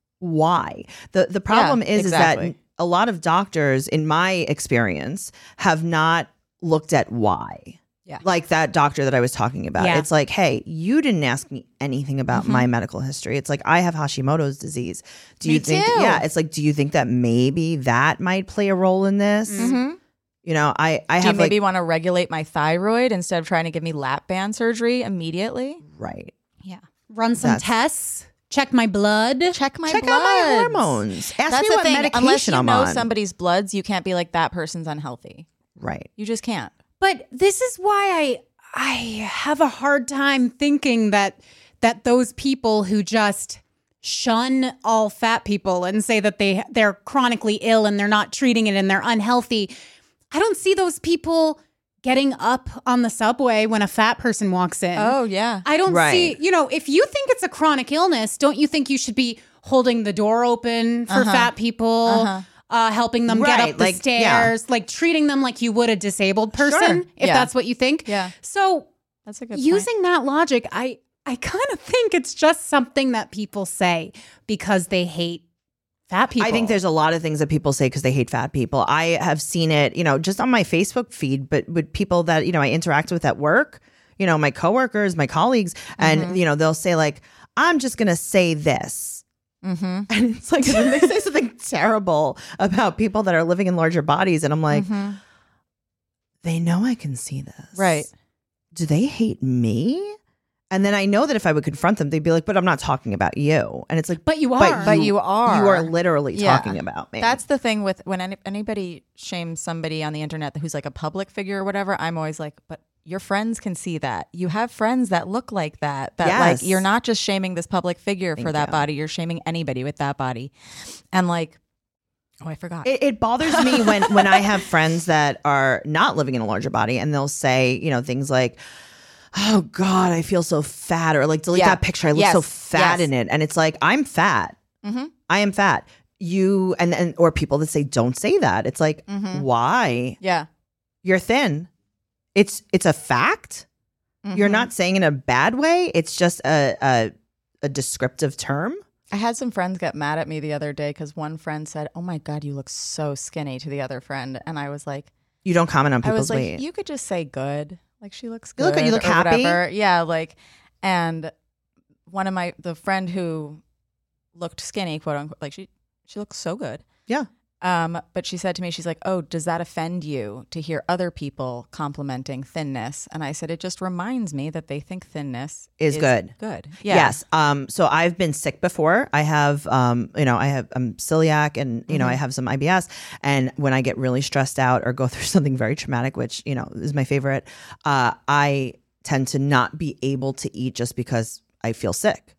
why. The the problem Yeah, is, exactly. is that a lot of doctors, in my experience, have not looked at why. Yeah. Like that doctor that I was talking about. Yeah. It's like, hey, you didn't ask me anything about Mm-hmm. my medical history. It's like, I have Hashimoto's disease. Do Me you think, too. yeah, it's like, do you think that maybe that might play a role in this? Mm-hmm. You know, I, I Do you have like, maybe want to regulate my thyroid instead of trying to give me lap band surgery immediately? right. Yeah. run some That's- tests, check my blood. Check my Check bloods. out my hormones. Ask That's me the what thing. medication Unless you I'm know on. somebody's bloods, you can't be like, that person's unhealthy. Right. You just can't. But this is why I I have a hard time thinking that that those people who just shun all fat people and say that they they're chronically ill and they're not treating it and they're unhealthy. I don't see those people getting up on the subway when a fat person walks in. Oh, yeah. I don't Right. see, you know, if you think it's a chronic illness, don't you think you should be holding the door open for fat people, Uh-huh. uh, helping them get Right, up the like, yeah. stairs, like treating them like you would a disabled person, Sure. if Yeah. that's what you think? Yeah. So That's a good using that logic, I, I kind of think it's just something that people say because they hate fat people. I think there's a lot of things that people say because they hate fat people. I have seen it, you know, just on my Facebook feed, but with people that, you know, I interact with at work, you know, my coworkers, my colleagues, and, Mm-hmm. you know, they'll say like, I'm just going to say this. Mm-hmm. And it's like, when they say something terrible about people that are living in larger bodies. And I'm like, Mm-hmm. they know I can see this. Right. Do they hate me? And then I know that if I would confront them, they'd be like, but I'm not talking about you. And it's like, But you are. But, But you are. You are literally Yeah. talking about me. That's the thing with when any, anybody shames somebody on the internet who's like a public figure or whatever, I'm always like, but your friends can see that. You have friends that look like that. That Yes. like you're not just shaming this public figure Thank for that you. body, you're shaming anybody with that body. And like, oh, I forgot. It, it bothers me when when I have friends that are not living in a larger body and they'll say, you know, things like, oh God, I feel so fat, or like delete Yeah. that picture. I look Yes. so fat Yes. in it. And it's like, I'm fat. Mhm. I am fat. You and, and or people that say don't say that. It's like, Mhm. why? Yeah. You're thin. It's it's a fact. You're Mhm. not saying in a bad way. It's just a a, a descriptive term. I had some friends get mad at me the other day because one friend said, oh my God, you look so skinny to the other friend. And I was like, You don't comment on I was people's like, weight. you could just say good. Like she looks good. You look good, you look or happy. whatever. Yeah, like, and one of my the friend who looked skinny, quote unquote, like she she looks so good. Yeah. Um, but she said to me, she's like, oh, does that offend you to hear other people complimenting thinness? And I said, it just reminds me that they think thinness Is good. Good. Yeah. Yes. Um, so I've been sick before. I have, um, you know, I have I'm celiac, and you know, Mm-hmm. I have some I B S. And when I get really stressed out or go through something very traumatic, which you know is my favorite, uh, I tend to not be able to eat just because I feel sick.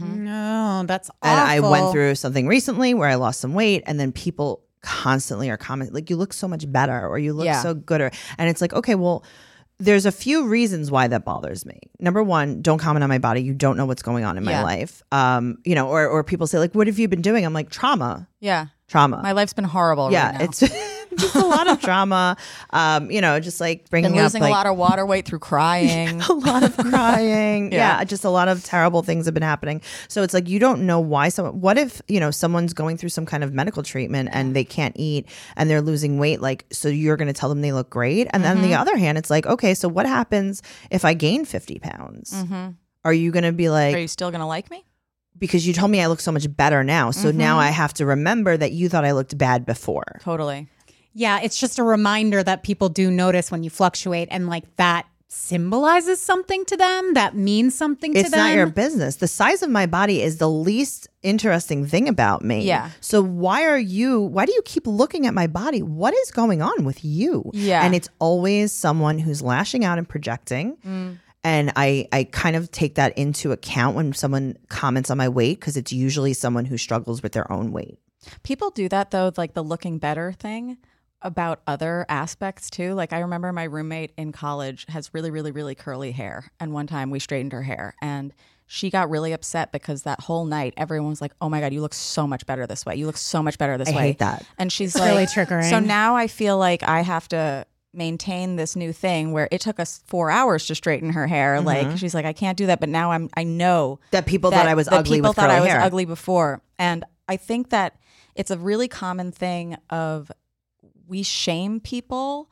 No, that's awful. And I went through something recently where I lost some weight, and then people constantly are commenting like, "You look so much better," or "You look Yeah. so good," or, and it's like, okay, well. There's a few reasons why that bothers me. Number one, don't comment on my body. You don't know what's going on in my Yeah. life. Um, you know, or or people say like, "What have you been doing?" I'm like, trauma, Yeah. trauma. My life's been horrible. yeah, right now. it's just a lot of trauma. Um, you know, just like bringing been up losing like a lot of water weight through crying. a lot of crying. Yeah. yeah. just a lot of terrible things have been happening. So it's like you don't know why someone. What if you know someone's going through some kind of medical treatment and they can't eat and they're losing weight? Like, so you're going to tell them they look great, and then on the other hand, it's like, okay, so what happens if I gain fifty pounds? Are you going to be like, Are you still gonna like me? because you told me I look so much better now, so Mm-hmm. now I have to remember that you thought I looked bad before. Totally. Yeah, it's just a reminder that people do notice when you fluctuate, and like that symbolizes something to them, that means something to It's them. not your business. The size of my body is the least interesting thing about me. Yeah. So why are you, why do you keep looking at my body? What is going on with you? Yeah. And it's always someone who's lashing out and projecting. Mm. And I, I kind of take that into account when someone comments on my weight, because it's usually someone who struggles with their own weight. People do that though, like the looking better thing about other aspects too. Like I remember my roommate in college has really, really, really curly hair. And one time we straightened her hair and she got really upset because that whole night everyone was like, oh my God, you look so much better this way. You look so much better this I way. hate that. And she's It's like, really triggering. So now I feel like I have to maintain this new thing where it took us four hours to straighten her hair. Like she's like, I can't do that. But now I'm, I know That people that, thought I was that ugly people with thought curly I was hair. ugly before. And I think that it's a really common thing of we shame people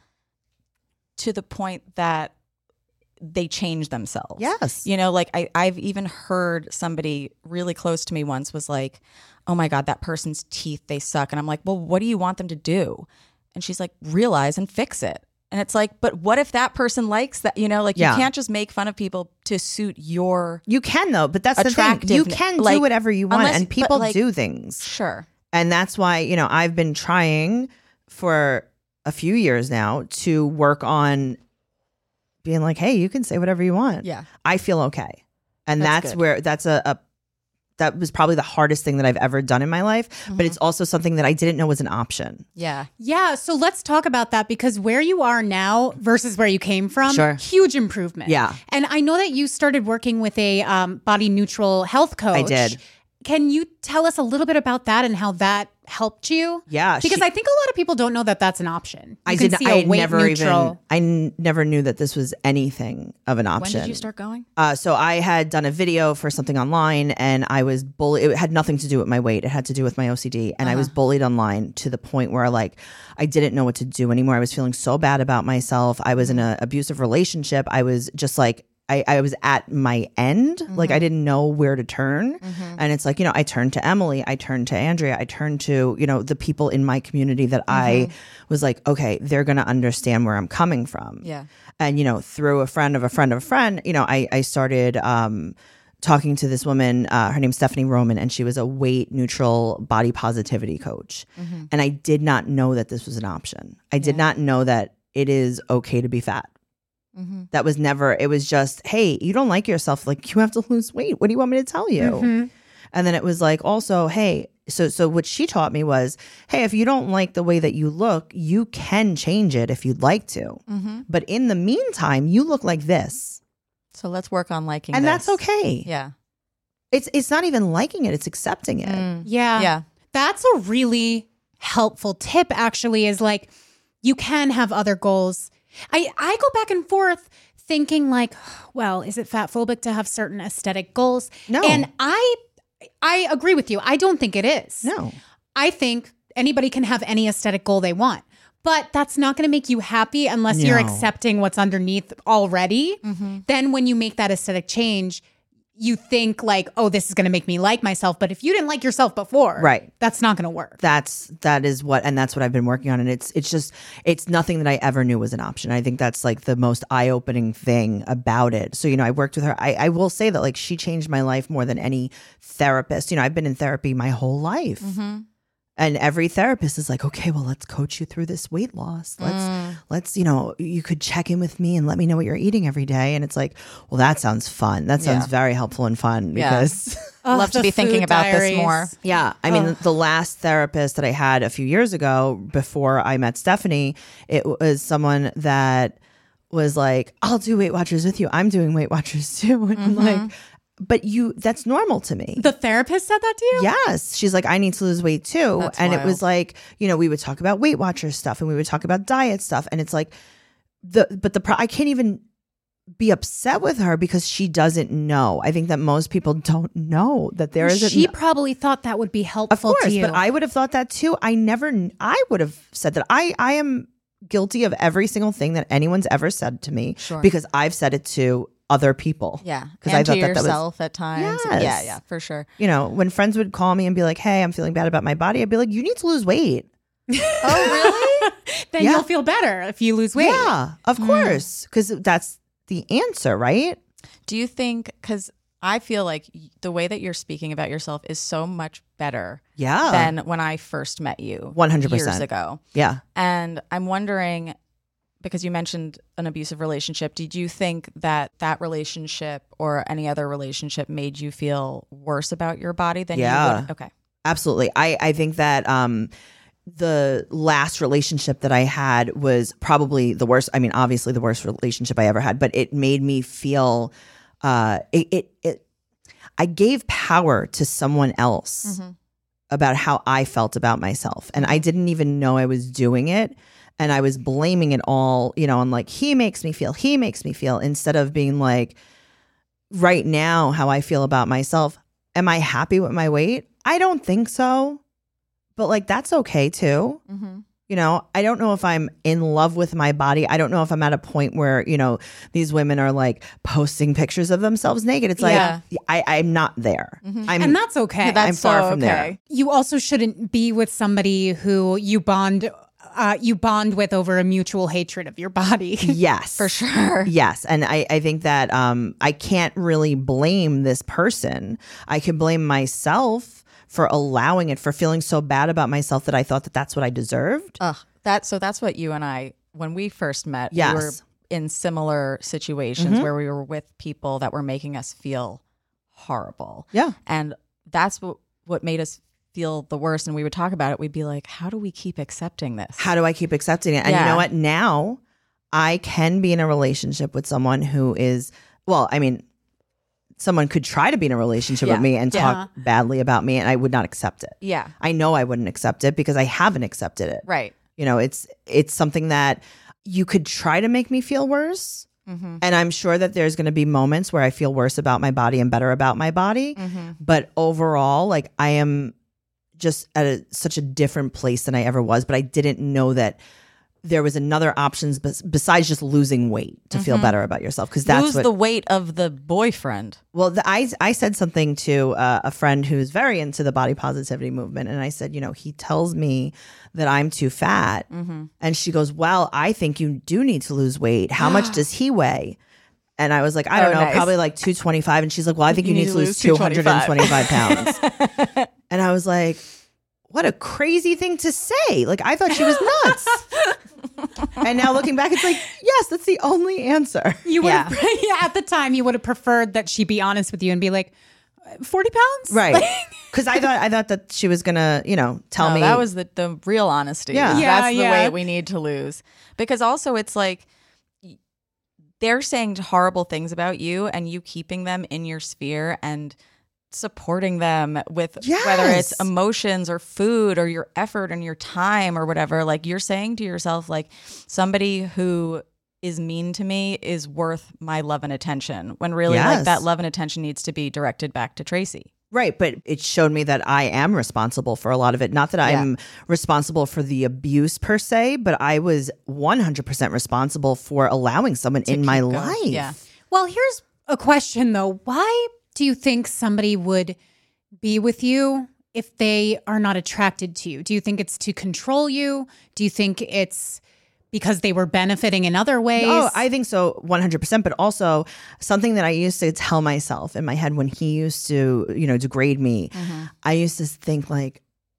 to the point that they change themselves. Yes. You know, like I, I've even heard somebody really close to me once was like, oh my God, that person's teeth, they suck. And I'm like, well, what do you want them to do? And she's like, realize and fix it. And it's like, but what if that person likes that? You know, like Yeah. you can't just make fun of people to suit your You can though, but that's the thing. You Attractive- can like, do whatever you want, unless- and but, people like- do things. sure. And that's why, you know, I've been trying for a few years now to work on being like, hey, you can say whatever you want. Yeah. I feel okay. And That's that's, good. where that's a, a that was probably the hardest thing that I've ever done in my life. Mm-hmm. But it's also something that I didn't know was an option. Yeah. Yeah, so let's talk about that, because where you are now versus where you came from, Sure. huge improvement. Yeah. And I know that you started working with a um, body neutral health coach. I did. Can you tell us a little bit about that and how that helped you? Yeah, Because she- I think a lot of people don't know that that's an option. You I can didn't. see a I weight never neutral. even. I n- never knew that this was anything of an When option. did you start going? Uh, so I had done a video for something online, and I was bullied. It had nothing to do with my weight. It had to do with my O C D, and I was bullied online to the point where like I didn't know what to do anymore. I was feeling so bad about myself. I was in an abusive relationship. I was just like I, I was at my end. Mm-hmm. Like I didn't know where to turn. Mm-hmm. And it's like, you know, I turned to Emily, I turned to Andrea, I turned to, you know, the people in my community that Mm-hmm. I was like, okay, they're going to understand where I'm coming from. Yeah. And, you know, through a friend of a friend of a friend, you know, I, I started um, talking to this woman, uh, her name's Stephanie Roman, and she was a weight neutral body positivity coach. Mm-hmm. And I did not know that this was an option. I did Yeah. not know that it is okay to be fat. Mm-hmm. That was never, it was just, hey, you don't like yourself. Like, you have to lose weight. What do you want me to tell you? Mhm. And then it was like, also, hey, so so what she taught me was, hey, if you don't like the way that you look, you can change it if you'd like to. Mm-hmm. But in the meantime, you look like this. So let's work on liking And this. that's okay. Yeah. It's it's not even liking it, it's accepting it. Mm. Yeah. Yeah. That's a really helpful tip, actually, is like you can have other goals. I, I go back and forth thinking like, well, is it fat phobic to have certain aesthetic goals? No. And I I agree with you. I don't think it is. No. I think anybody can have any aesthetic goal they want. But that's not going to make you happy unless you're No. accepting what's underneath already. Mm-hmm. Then when you make that aesthetic change, you think like, oh, this is going to make me like myself. But if you didn't like yourself before, Right. that's not going to work. That's that is what and that's what I've been working on. And it's it's just it's nothing that I ever knew was an option. I think that's like the most eye-opening thing about it. So, you know, I worked with her. I, I will say that like she changed my life more than any therapist. You know, I've been in therapy my whole life. Mm-hmm. And every therapist is like, okay, well, let's coach you through this weight loss. Let's, Mm. let's, you know, you could check in with me and let me know what you're eating every day. And it's like, well, that sounds fun. That sounds Yeah. very helpful and fun Yeah. because, Ugh, Love to the be thinking food about diaries. this more. yeah. I mean, the last therapist that I had a few years ago before I met Stephanie, it was someone that was like, I'll do Weight Watchers with you. I'm doing Weight Watchers too. And I'm like, but you, that's normal to me. The therapist said that to you? Yes. She's like, I need to lose weight too. That's and it wild. was like, you know, we would talk about Weight Watchers stuff and we would talk about diet stuff. And it's like, the, but the, pro- I can't even be upset with her because she doesn't know. I think that most people don't know that there is a. She probably thought that would be Of helpful course, to you. but I would have thought that too. I never, I would have said that. I, I am guilty of every single thing that anyone's ever said to me Sure. because I've said it to other people. Yeah. Because And I to thought that that was, yourself at times. Yes. Yeah, yeah, for sure. you know, when friends would call me and be like, hey, I'm feeling bad about my body, I'd be like, you need to lose weight. Oh, really? then Yeah. you'll feel better if you lose weight. Yeah, of course. Because that's the answer, right? Do you think, because I feel like y- the way that you're speaking about yourself is so much better Yeah. than when I first met you one hundred percent. years ago. Yeah. And I'm wondering, because you mentioned an abusive relationship, did you think that that relationship or any other relationship made you feel worse about your body than Yeah. you would? Okay. Absolutely. I, I think that um, the last relationship that I had was probably the worst. I mean, obviously the worst relationship I ever had, but it made me feel uh, it, it, it, I gave power to someone else about how I felt about myself. And I didn't even know I was doing it. And I was blaming it all, you know, on like, he makes me feel, he makes me feel, instead of being like, right now, how I feel about myself. Am I happy with my weight? I don't think so. But like, that's okay too. Mm-hmm. You know, I don't know if I'm in love with my body. I don't know if I'm at a point where, you know, these women are like posting pictures of themselves naked. It's like, Yeah. I, I'm not there. I'm, And that's okay. That's I'm far so from there. okay. You also shouldn't be with somebody who you bond uh, you bond with over a mutual hatred of your body. Yes. For sure. Yes. And I, I think that um, I can't really blame this person. I can blame myself for allowing it, for feeling so bad about myself that I thought that that's what I deserved. Ugh, that so that's what you and I, when we first met, Yes. we were in similar situations Mhm. where we were with people that were making us feel horrible. Yeah. And that's what what made us feel the worst. And we would talk about it. We'd be like, how do we keep accepting this? How do I keep accepting it? And you Yeah. know what? Now I can be in a relationship with someone who is, well, I mean, someone could try to be in a relationship Yeah. with me and Yeah. talk badly about me, and I would not accept it. Yeah. I know I wouldn't accept it because I haven't accepted it. Right. You know, it's it's something that you could try to make me feel worse. Mm-hmm. And I'm sure that there's going to be moments where I feel worse about my body and better about my body. Mm-hmm. But overall, like, I am just at a, such a different place than I ever was. But I didn't know that there was another options bes- besides just losing weight to feel better about yourself. Because that's Lose what, the weight of the boyfriend. well, the, I, I said something to uh, a friend who's very into the body positivity movement. And I said, you know, he tells me that I'm too fat. Mm-hmm. And she goes, well, I think you do need to lose weight. How much does he weigh? And I was like, I don't Oh, know, nice. probably like two twenty-five. And she's like, well, I think you, need, to lose two hundred twenty-five pounds. And I was like, what a crazy thing to say. Like, I thought she was nuts. And now looking back, it's like, yes, that's the only answer. You would Yeah. have, yeah, at the time, you would have preferred that she be honest with you and be like, forty pounds? Right. Like- Because I thought I thought that she was going to, you know, tell No, me. that was the, the real honesty. Yeah. Yeah, That's the yeah. weight we need to lose. Because also it's like they're saying horrible things about you and you keeping them in your sphere and supporting them with whether it's Yes. emotions or food or your effort and your time or whatever. Like you're saying to yourself, like somebody who is mean to me is worth my love and attention, when really like Yes. that love and attention needs to be directed back to Tracy. Right, but it showed me that I am responsible for a lot of it. Not that I'm responsible for the abuse per se, but I was one hundred percent responsible for allowing someone in my keep going. life. Yeah. Well, here's a question though. Why do you think somebody would be with you if they are not attracted to you? Do you think it's to control you? Do you think it's because they were benefiting in other ways? Oh, I think so, one hundred percent. But also something that I used to tell myself in my head when he used to, you know, degrade me, Mm-hmm. I used to think like,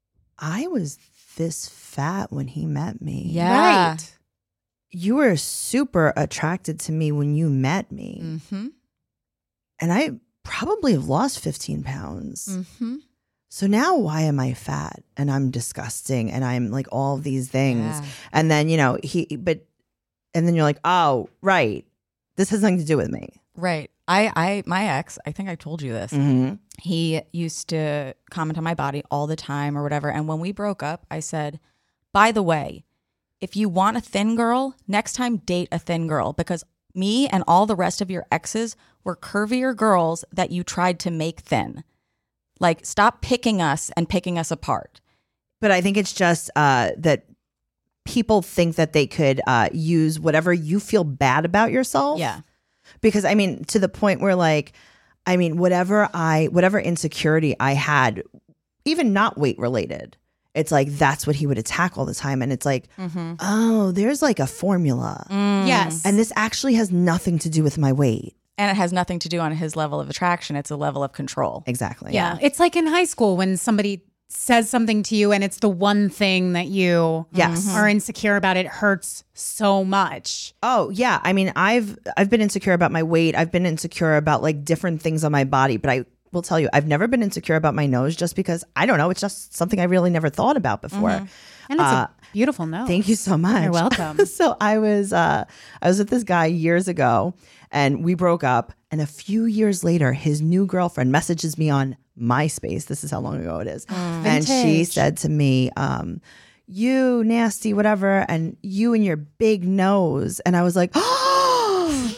I was this fat when he met me. Yeah. Right. You were super attracted to me when you met me. Mm-hmm. And I probably have lost fifteen pounds. Mm-hmm. So now why am I fat and I'm disgusting and I'm like all these things. Yeah. And then, you know, he, but, and then you're like, oh, right. This has nothing to do with me. Right. I, I, my ex, I think I told you this. Mm-hmm. He used to comment on my body all the time or whatever. And when we broke up, I said, by the way, if you want a thin girl, next time date a thin girl, because me and all the rest of your exes were curvier girls that you tried to make thin. Like, stop picking us and picking us apart. But I think it's just uh, that people think that they could uh, use whatever you feel bad about yourself. Yeah. Because I mean, to the point where like, I mean, whatever I, whatever insecurity I had, even not weight related, it's like, that's what he would attack all the time. And it's like, oh, there's like a formula. Yes. And this actually has nothing to do with my weight. And it has nothing to do on his level of attraction. It's a level of control. Exactly. Yeah. It's like in high school when somebody says something to you and it's the one thing that you Yes. are insecure about. It hurts so much. Oh yeah. I mean, I've I've been insecure about my weight. I've been insecure about like different things on my body, but I will tell you, I've never been insecure about my nose just because I don't know. It's just something I really never thought about before. And it's Uh, a beautiful note. Thank you so much. You're welcome. So I was uh I was with this guy years ago and we broke up, and a few years later his new girlfriend messages me on MySpace. This is how long ago it is. And she Vintage. said to me, um, you nasty whatever, and you and your big nose. And I was like, oh,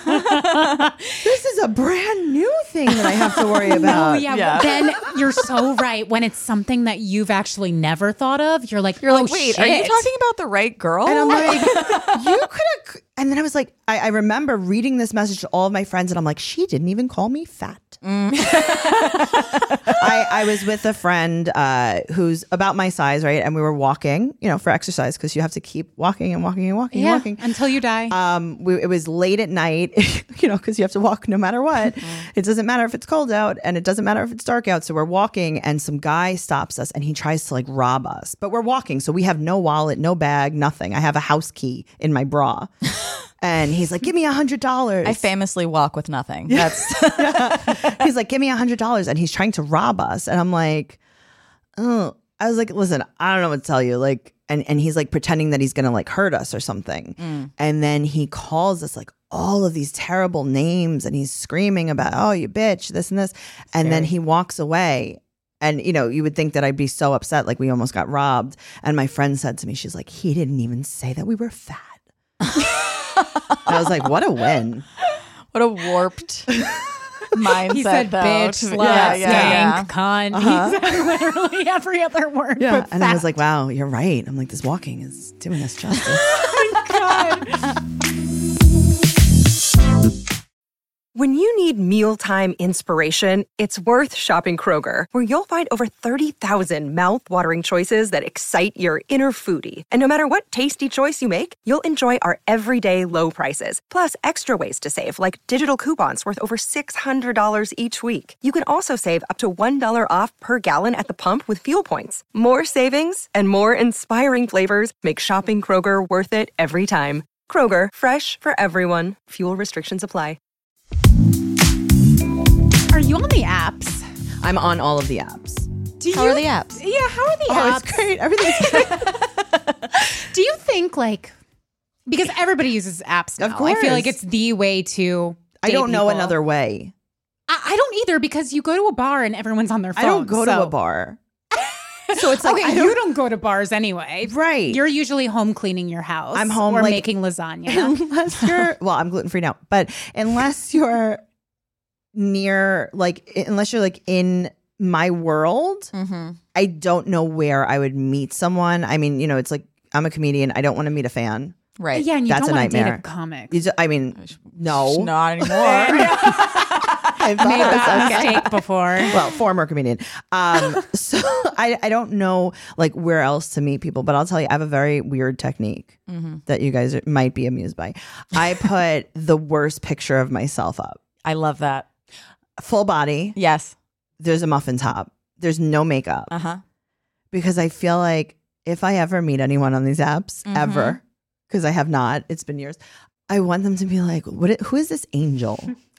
this is a brand new thing that I have to worry Oh, about. yeah. Yeah. Then you're so right. When it's something that you've actually never thought of, you're like, You're oh, like, wait, shit. are you talking about the right girl? And I'm like, you could have. And then I was like, I, I remember reading this message to all of my friends, and I'm like, she didn't even call me fat. I, I was with a friend uh, who's about my size, right? And we were walking, you know, for exercise because you have to keep walking and walking and walking Yeah, and walking. until you die. Um, we, it was late at night, you know, because you have to walk no matter what. It doesn't matter if it's cold out, and it doesn't matter if it's dark out. So we're walking, and some guy stops us, and he tries to like rob us. But we're walking, so we have no wallet, no bag, nothing. I have a house key in my bra, and he's like, "Give me a hundred dollars." I famously walk with nothing. That's He's like, "Give me a hundred dollars," and he's trying to rob us, and I'm like, "Oh." I was like, "Listen, I don't know what to tell you." Like, and and he's like pretending that he's gonna like hurt us or something, and then he calls us like all of these terrible names, and he's screaming about, "Oh, you bitch," this and this, and then he walks away. And you know, you would think that I'd be so upset, like we almost got robbed. And my friend said to me, she's like, "He didn't even say that we were fat." I was like, "What a win!" what a warped mindset. He said though, bitch, to- slut, yeah, yeah, skank, cunt. He said literally every other word. Yeah. but And I was fat. like, wow, you're right. I'm like, this walking is doing us justice. When you need mealtime inspiration, it's worth shopping Kroger, where you'll find over thirty thousand mouth-watering choices that excite your inner foodie. And no matter what tasty choice you make, you'll enjoy our everyday low prices, plus extra ways to save, like digital coupons worth over six hundred dollars each week. You can also save up to one dollar off per gallon at the pump with fuel points. More savings and more inspiring flavors make shopping Kroger worth it every time. Kroger, fresh for everyone. Fuel restrictions apply. Are you on the apps? I'm on all of the apps. Do you, How are the apps? Yeah, how are the Oh, apps? it's great. Everything's great. Do you think like because everybody uses apps now? Of I feel like course. it's the way to. I date don't know people. another way. I, I don't either because you go to a bar and everyone's on their phone. I don't go to so- a bar. So it's like, okay, I don't- you don't go to bars anyway, Right. You're usually home cleaning your house. I'm home, or like- making lasagna. unless you're well, I'm gluten free now, but unless you're near, like, unless you're like in my world, Mm-hmm. I don't know where I would meet someone. I mean, you know, it's like I'm a comedian. I don't want to meet a fan. Right. Yeah, and you That's don't a want to date nightmare. a comic. You just- I mean, no, Not anymore. I thought Made I was that okay. mistake before. Well, former comedian. Um, so I, I don't know like where else to meet people, but I'll tell you, I have a very weird technique that you guys are, might be amused by. I put the worst picture of myself up, I love that. full body. Yes. There's a muffin top. There's no makeup Uh huh. because I feel like if I ever meet anyone on these apps, Mhm. ever, because I have not, it's been years. I want them to be like, "What? i- Who is this angel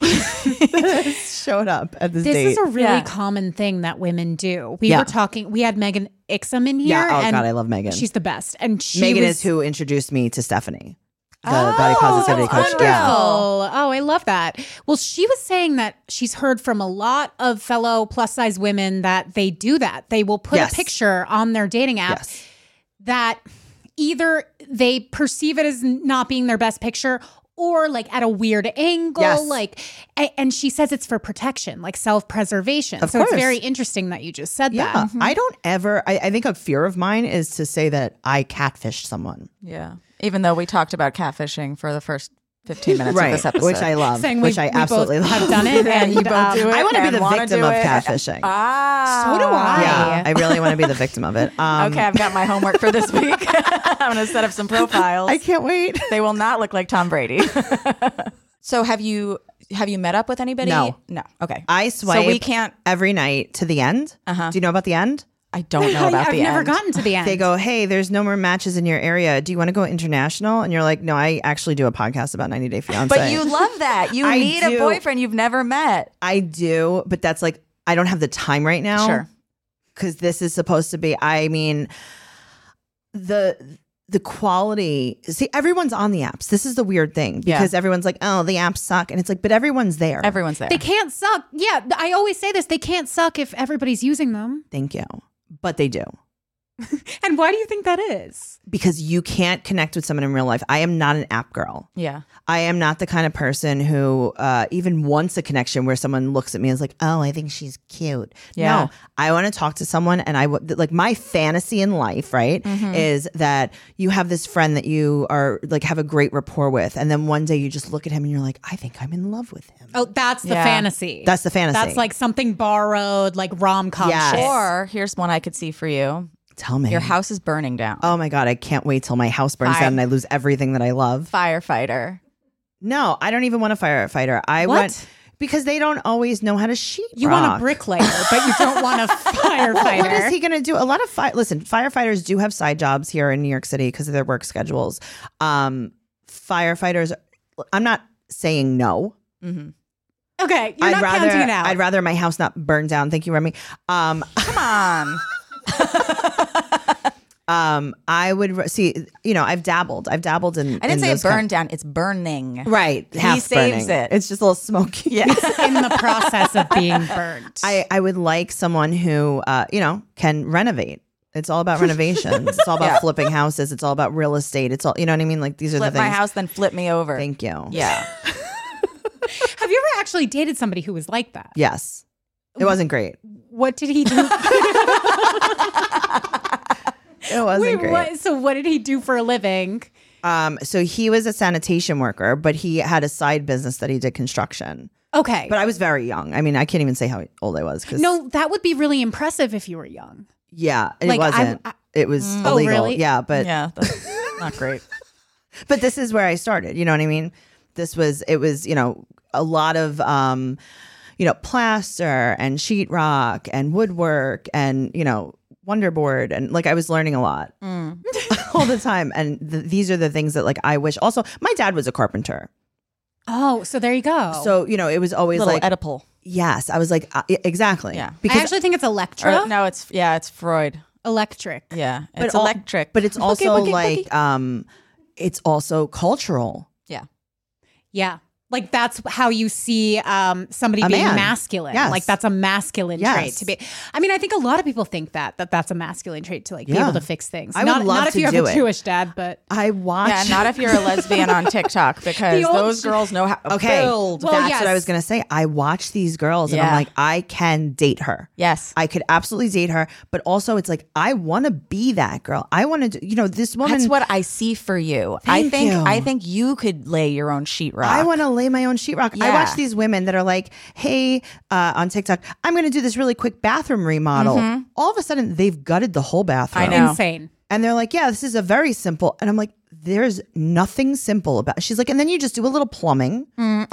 that showed up at this, This date?" is a really Yeah. common thing that women do. We Yeah. were talking. We had Megan Ixom in here. Yeah, oh and God, I love Megan. She's the best. And she Megan was, is who introduced me to Stephanie, the Oh, body positivity that's coach. Yeah. Oh, oh, I love that. Well, she was saying that she's heard from a lot of fellow plus size women that they do that. They will put Yes. a picture on their dating app Yes. that either they perceive it as not being their best picture or like at a weird angle. Yes. Like, a- and she says it's for protection, like self preservation. Of So it's course. very interesting that you just said Yeah. that. I don't ever, I, I think a fear of mine is to say that I catfished someone. Yeah. Even though we talked about catfishing for the first fifteen minutes of this episode. Which I love. Saying which we, I we absolutely both love. have done it. And you both um, do it. I want to be and the wanna victim do of it. catfishing. Ah. So do I. Yeah, I really want to be the victim of it. Um, Okay, I've got my homework for this week. I'm going to set up some profiles. I can't wait. They will not look like Tom Brady. So have you have you met up with anybody? No. No. Okay. I swipe So we can't. every night to the end. Uh-huh. Do you know about the end? I don't know about I've the never end. gotten to the end. They go, hey, there's no more matches in your area. Do you want to go international? And you're like, no, I actually do a podcast about ninety Day Fiance. But you love that. You I need do. a boyfriend you've never met. I do, but that's like, I don't have the time right now. Sure. Because this is supposed to be, I mean, the the quality. See, everyone's on the apps. This is the weird thing Yeah. because everyone's like, oh, the apps suck. And it's like, but everyone's there. Everyone's there. They can't suck. Yeah, I always say this. They can't suck if everybody's using them. Thank you. But they do. And why do you think that is? Because you can't connect with someone in real life. I am not an app girl. Yeah. I am not the kind of person who uh, even wants a connection where someone looks at me and is like, oh, I think she's cute. Yeah. No, I want to talk to someone. And I w- like my fantasy in life, right, Mm-hmm. is that you have this friend that you are like have a great rapport with. And then one day you just look at him and you're like, I think I'm in love with him. Oh, that's the Yeah. fantasy. That's the fantasy. That's like something borrowed, like rom com Yes. shit. Or here's one I could see for you. Tell me. Your house is burning down. Oh my God, I can't wait till my house burns Fire. down and I lose everything that I love. Firefighter. No, I don't even want a firefighter. I What? want, because they don't always know how to sheetrock. You want a bricklayer, but you don't want a firefighter. What is he going to do? A lot of fire. Listen, firefighters do have side jobs here in New York City because of their work schedules. Um, firefighters. I'm not saying no. Okay, you're I'd not rather. counting it out. I'd rather my house not burn down. Thank you, Remy. Um, Come on. um, I would re- see. You know, I've dabbled. I've dabbled in. I didn't in say it those kind- burned down. It's burning. Right, half saves burning. it. It's just a little smoky. Yeah. in the process of being burnt. I, I would like someone who, uh, you know, can renovate. It's all about renovations. It's all about Yeah. flipping houses. It's all about real estate. It's all, you know what I mean? Like these are Flip the things. my house, then flip me over. Thank you. Yeah. Have you ever actually dated somebody who was like that. Yes. It wasn't great. What did he do? It wasn't Wait, great. what, so what did he do for a living? Um, so he was a sanitation worker, but he had a side business that he did construction. Okay. But I was very young. I mean, I can't even say how old I was. Cause No, that would be really impressive if you were young. Yeah, it Like, I- wasn't. I- it was Mm. Oh, illegal. really? Yeah, but Yeah, that's not great. but this is where I started. You know what I mean? This was it was you know a lot of um, you know plaster and sheetrock and woodwork and you know wonderboard and like I was learning a lot Mm. all the time. And th- these are the things that like I wish. Also, my dad was a carpenter, Oh, so there you go. so you know it was always Little like Oedipal. yes. I was like uh, e- exactly. Yeah. because I actually think it's Electra. Or, no, it's yeah, it's Freud. Electric. Yeah, but it's al- electric. but it's also boogie, like boogie. um, it's also cultural. yeah. Yeah. Like that's how you see um, somebody A being man. masculine. Yes. Like that's a masculine Yes. trait to be. I mean, I think a lot of people think that that that's a masculine trait to like be Yeah. able to fix things. I would not love not if to you have do a it. Jewish dad, but I watched. Yeah, not if you're a lesbian on TikTok because The old those sh- girls know how to Okay, build. Well, that's yes. what I was gonna say. I watch these girls and I'm Yeah. like, I can date her. Yes. I could absolutely date her. But also, it's like I want to be that girl. I want to, you know, this woman. That's what I see for you. I Thank think you. I think you could lay your own sheetrock. I want to lay my own sheetrock. I Yeah. watch these women that are like, hey, uh, on TikTok, I'm going to do this really quick bathroom remodel. All of a sudden, they've gutted the whole bathroom. I know. insane. And they're like, yeah, this is a very simple. And I'm like, there's nothing simple about it. She's like, and then you just do a little plumbing.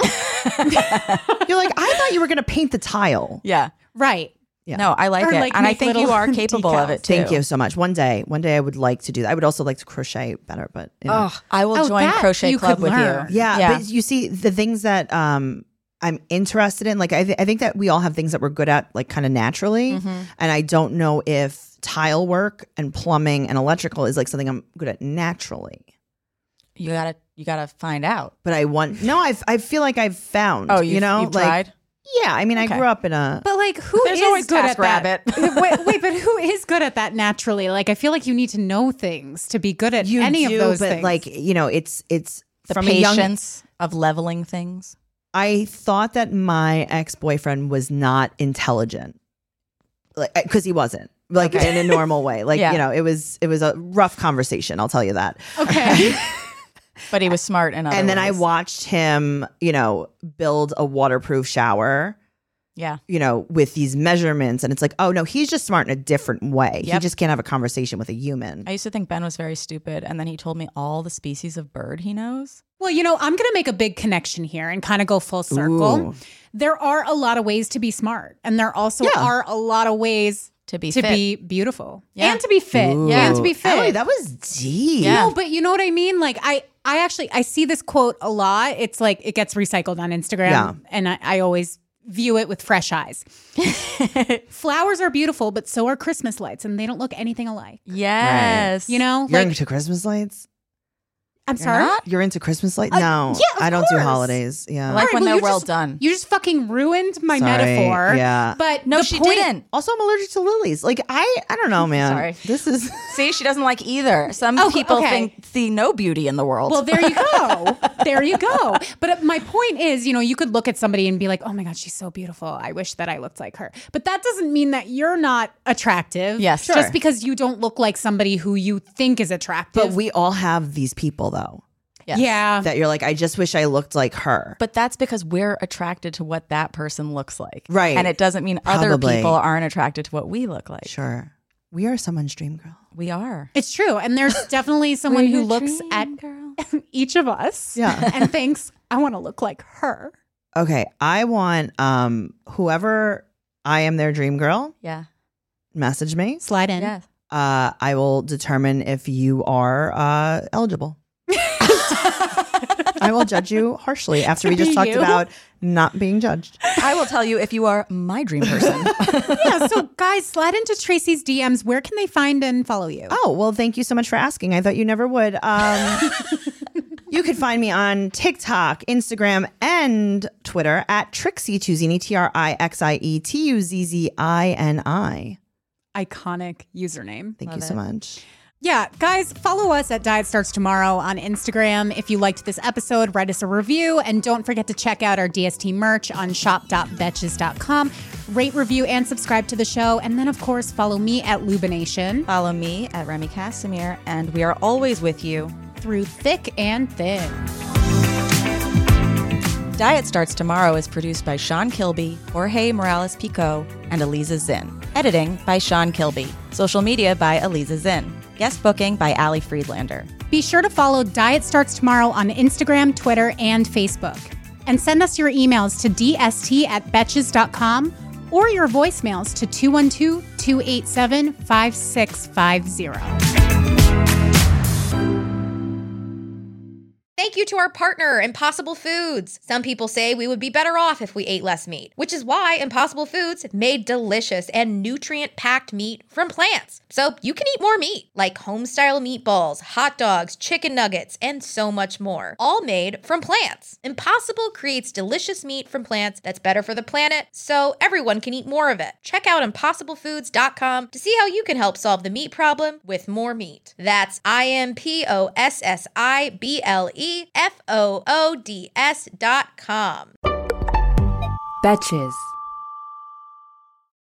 You're like, I thought you were going to paint the tile. Yeah. Right. Yeah. No, I like Or, it. like, and I make think you little are capable of decals. it too. Thank you so much. One day, one day I would like to do that. I would also like to crochet better, but you know. Oh, I will Oh, join that crochet you club could with learn. you. yeah, yeah. But you see, the things that um, I'm interested in, like I, th- I think that we all have things that we're good at, like kind of naturally, Mm-hmm. and I don't know if tile work and plumbing and electrical is like something I'm good at naturally. You gotta you gotta find out. But I want no, I I feel like I've found. Oh, you you've- know, you've like tried? yeah. I mean, I Okay. grew up in a. But like, who There's is always good at TaskRabbit. that? wait, wait, but who is good at that naturally? Like, I feel like you need to know things to be good at you any do, of those but things. like you know, it's it's The from a young. patience of leveling things. I thought that my ex boyfriend was not intelligent, like because he wasn't. Like in a normal way, like Yeah. you know, it was it was a rough conversation. I'll tell you that. okay, But he was smart in other And then I ways. watched him, you know, build a waterproof shower, Yeah. you know, with these measurements, and it's like, oh no, he's just smart in a different way. He Yep. just can't have a conversation with a human. I used to think Ben was very stupid, and then he told me all the species of bird he knows. well, you know, I'm going to make a big connection here and kind of go full circle. Ooh. There are a lot of ways to be smart, and there also Yeah. are a lot of ways To be to fit. be beautiful Yeah. and to be fit Ooh. and to be fit. Ellie, that was deep. Yeah. No, but you know what I mean? Like I I actually I see this quote a lot. It's like it gets recycled on Instagram Yeah. and I, I always view it with fresh eyes. Flowers are beautiful, but so are Christmas lights and they don't look anything alike. Yes. You know? You're like into Christmas lights? I'm You're sorry. not? You're into Christmas lights? Uh, no, yeah, of I don't do course. holidays. Yeah. I like All right, when well, they're you well just- done. You just fucking ruined my Sorry. metaphor. Yeah. But No, the she point- didn't. Also, I'm allergic to lilies. Like I, I don't know, man. Sorry. This is. See, she doesn't like either. Some Oh, people okay. think see no beauty in the world. Well, there you go. There you go. But uh, my point is, you know, you could look at somebody and be like, oh my God, she's so beautiful. I wish that I looked like her. But that doesn't mean that you're not attractive. Yes. Just Sure. because you don't look like somebody who you think is attractive. But we all have these people though Yes. Yeah. that you're like, I just wish I looked like her. But that's because we're attracted to what that person looks like. Right. And it doesn't mean other Probably. people aren't attracted to what we look like. Sure, we are someone's dream girl. We are. It's true. And there's definitely someone who your looks dream at girl. each of us Yeah. and thinks, I want to look like her. Okay, I want um whoever I am their dream girl. Yeah. Message me. Slide in. Yeah. Uh, I will determine if you are uh, eligible. I will judge you harshly after To we just be talked you? about not being judged. I will tell you if you are my dream person. Yeah. So, guys, slide into Tracy's D Ms. Where can they find and follow you? Oh, well, thank you so much for asking. I thought you never would. Um, you could find me on TikTok, Instagram, and Twitter at Trixie Tuzini, T R I X I E T U Z Z I N I. Iconic username. Thank Love you so it. much. Yeah, guys, follow us at Diet Starts Tomorrow on Instagram. If you liked this episode, write us a review. And don't forget to check out our D S T merch on shop dot betches dot com. Rate, review, and subscribe to the show. And then, of course, follow me at Lubination. Follow me at Remy Casimir. And we are always with you through thick and thin. Diet Starts Tomorrow is produced by Sean Kilby, Jorge Morales-Pico, and Eliza Zinn. Editing by Sean Kilby. Social media by Eliza Zinn. Guest booking by Ali Friedlander. Be sure to follow Diet Starts Tomorrow on Instagram, Twitter, and Facebook. And send us your emails to d s t at betches dot com or your voicemails to two one two, two eight seven, five six five zero. Thank you to our partner, Impossible Foods. Some people say we would be better off if we ate less meat, which is why Impossible Foods made delicious and nutrient-packed meat from plants. So you can eat more meat, like home-style meatballs, hot dogs, chicken nuggets, and so much more, all made from plants. Impossible creates delicious meat from plants that's better for the planet, so everyone can eat more of it. Check out impossible foods dot com to see how you can help solve the meat problem with more meat. That's I M P O S S I B L E F O O D S dot com. Betches.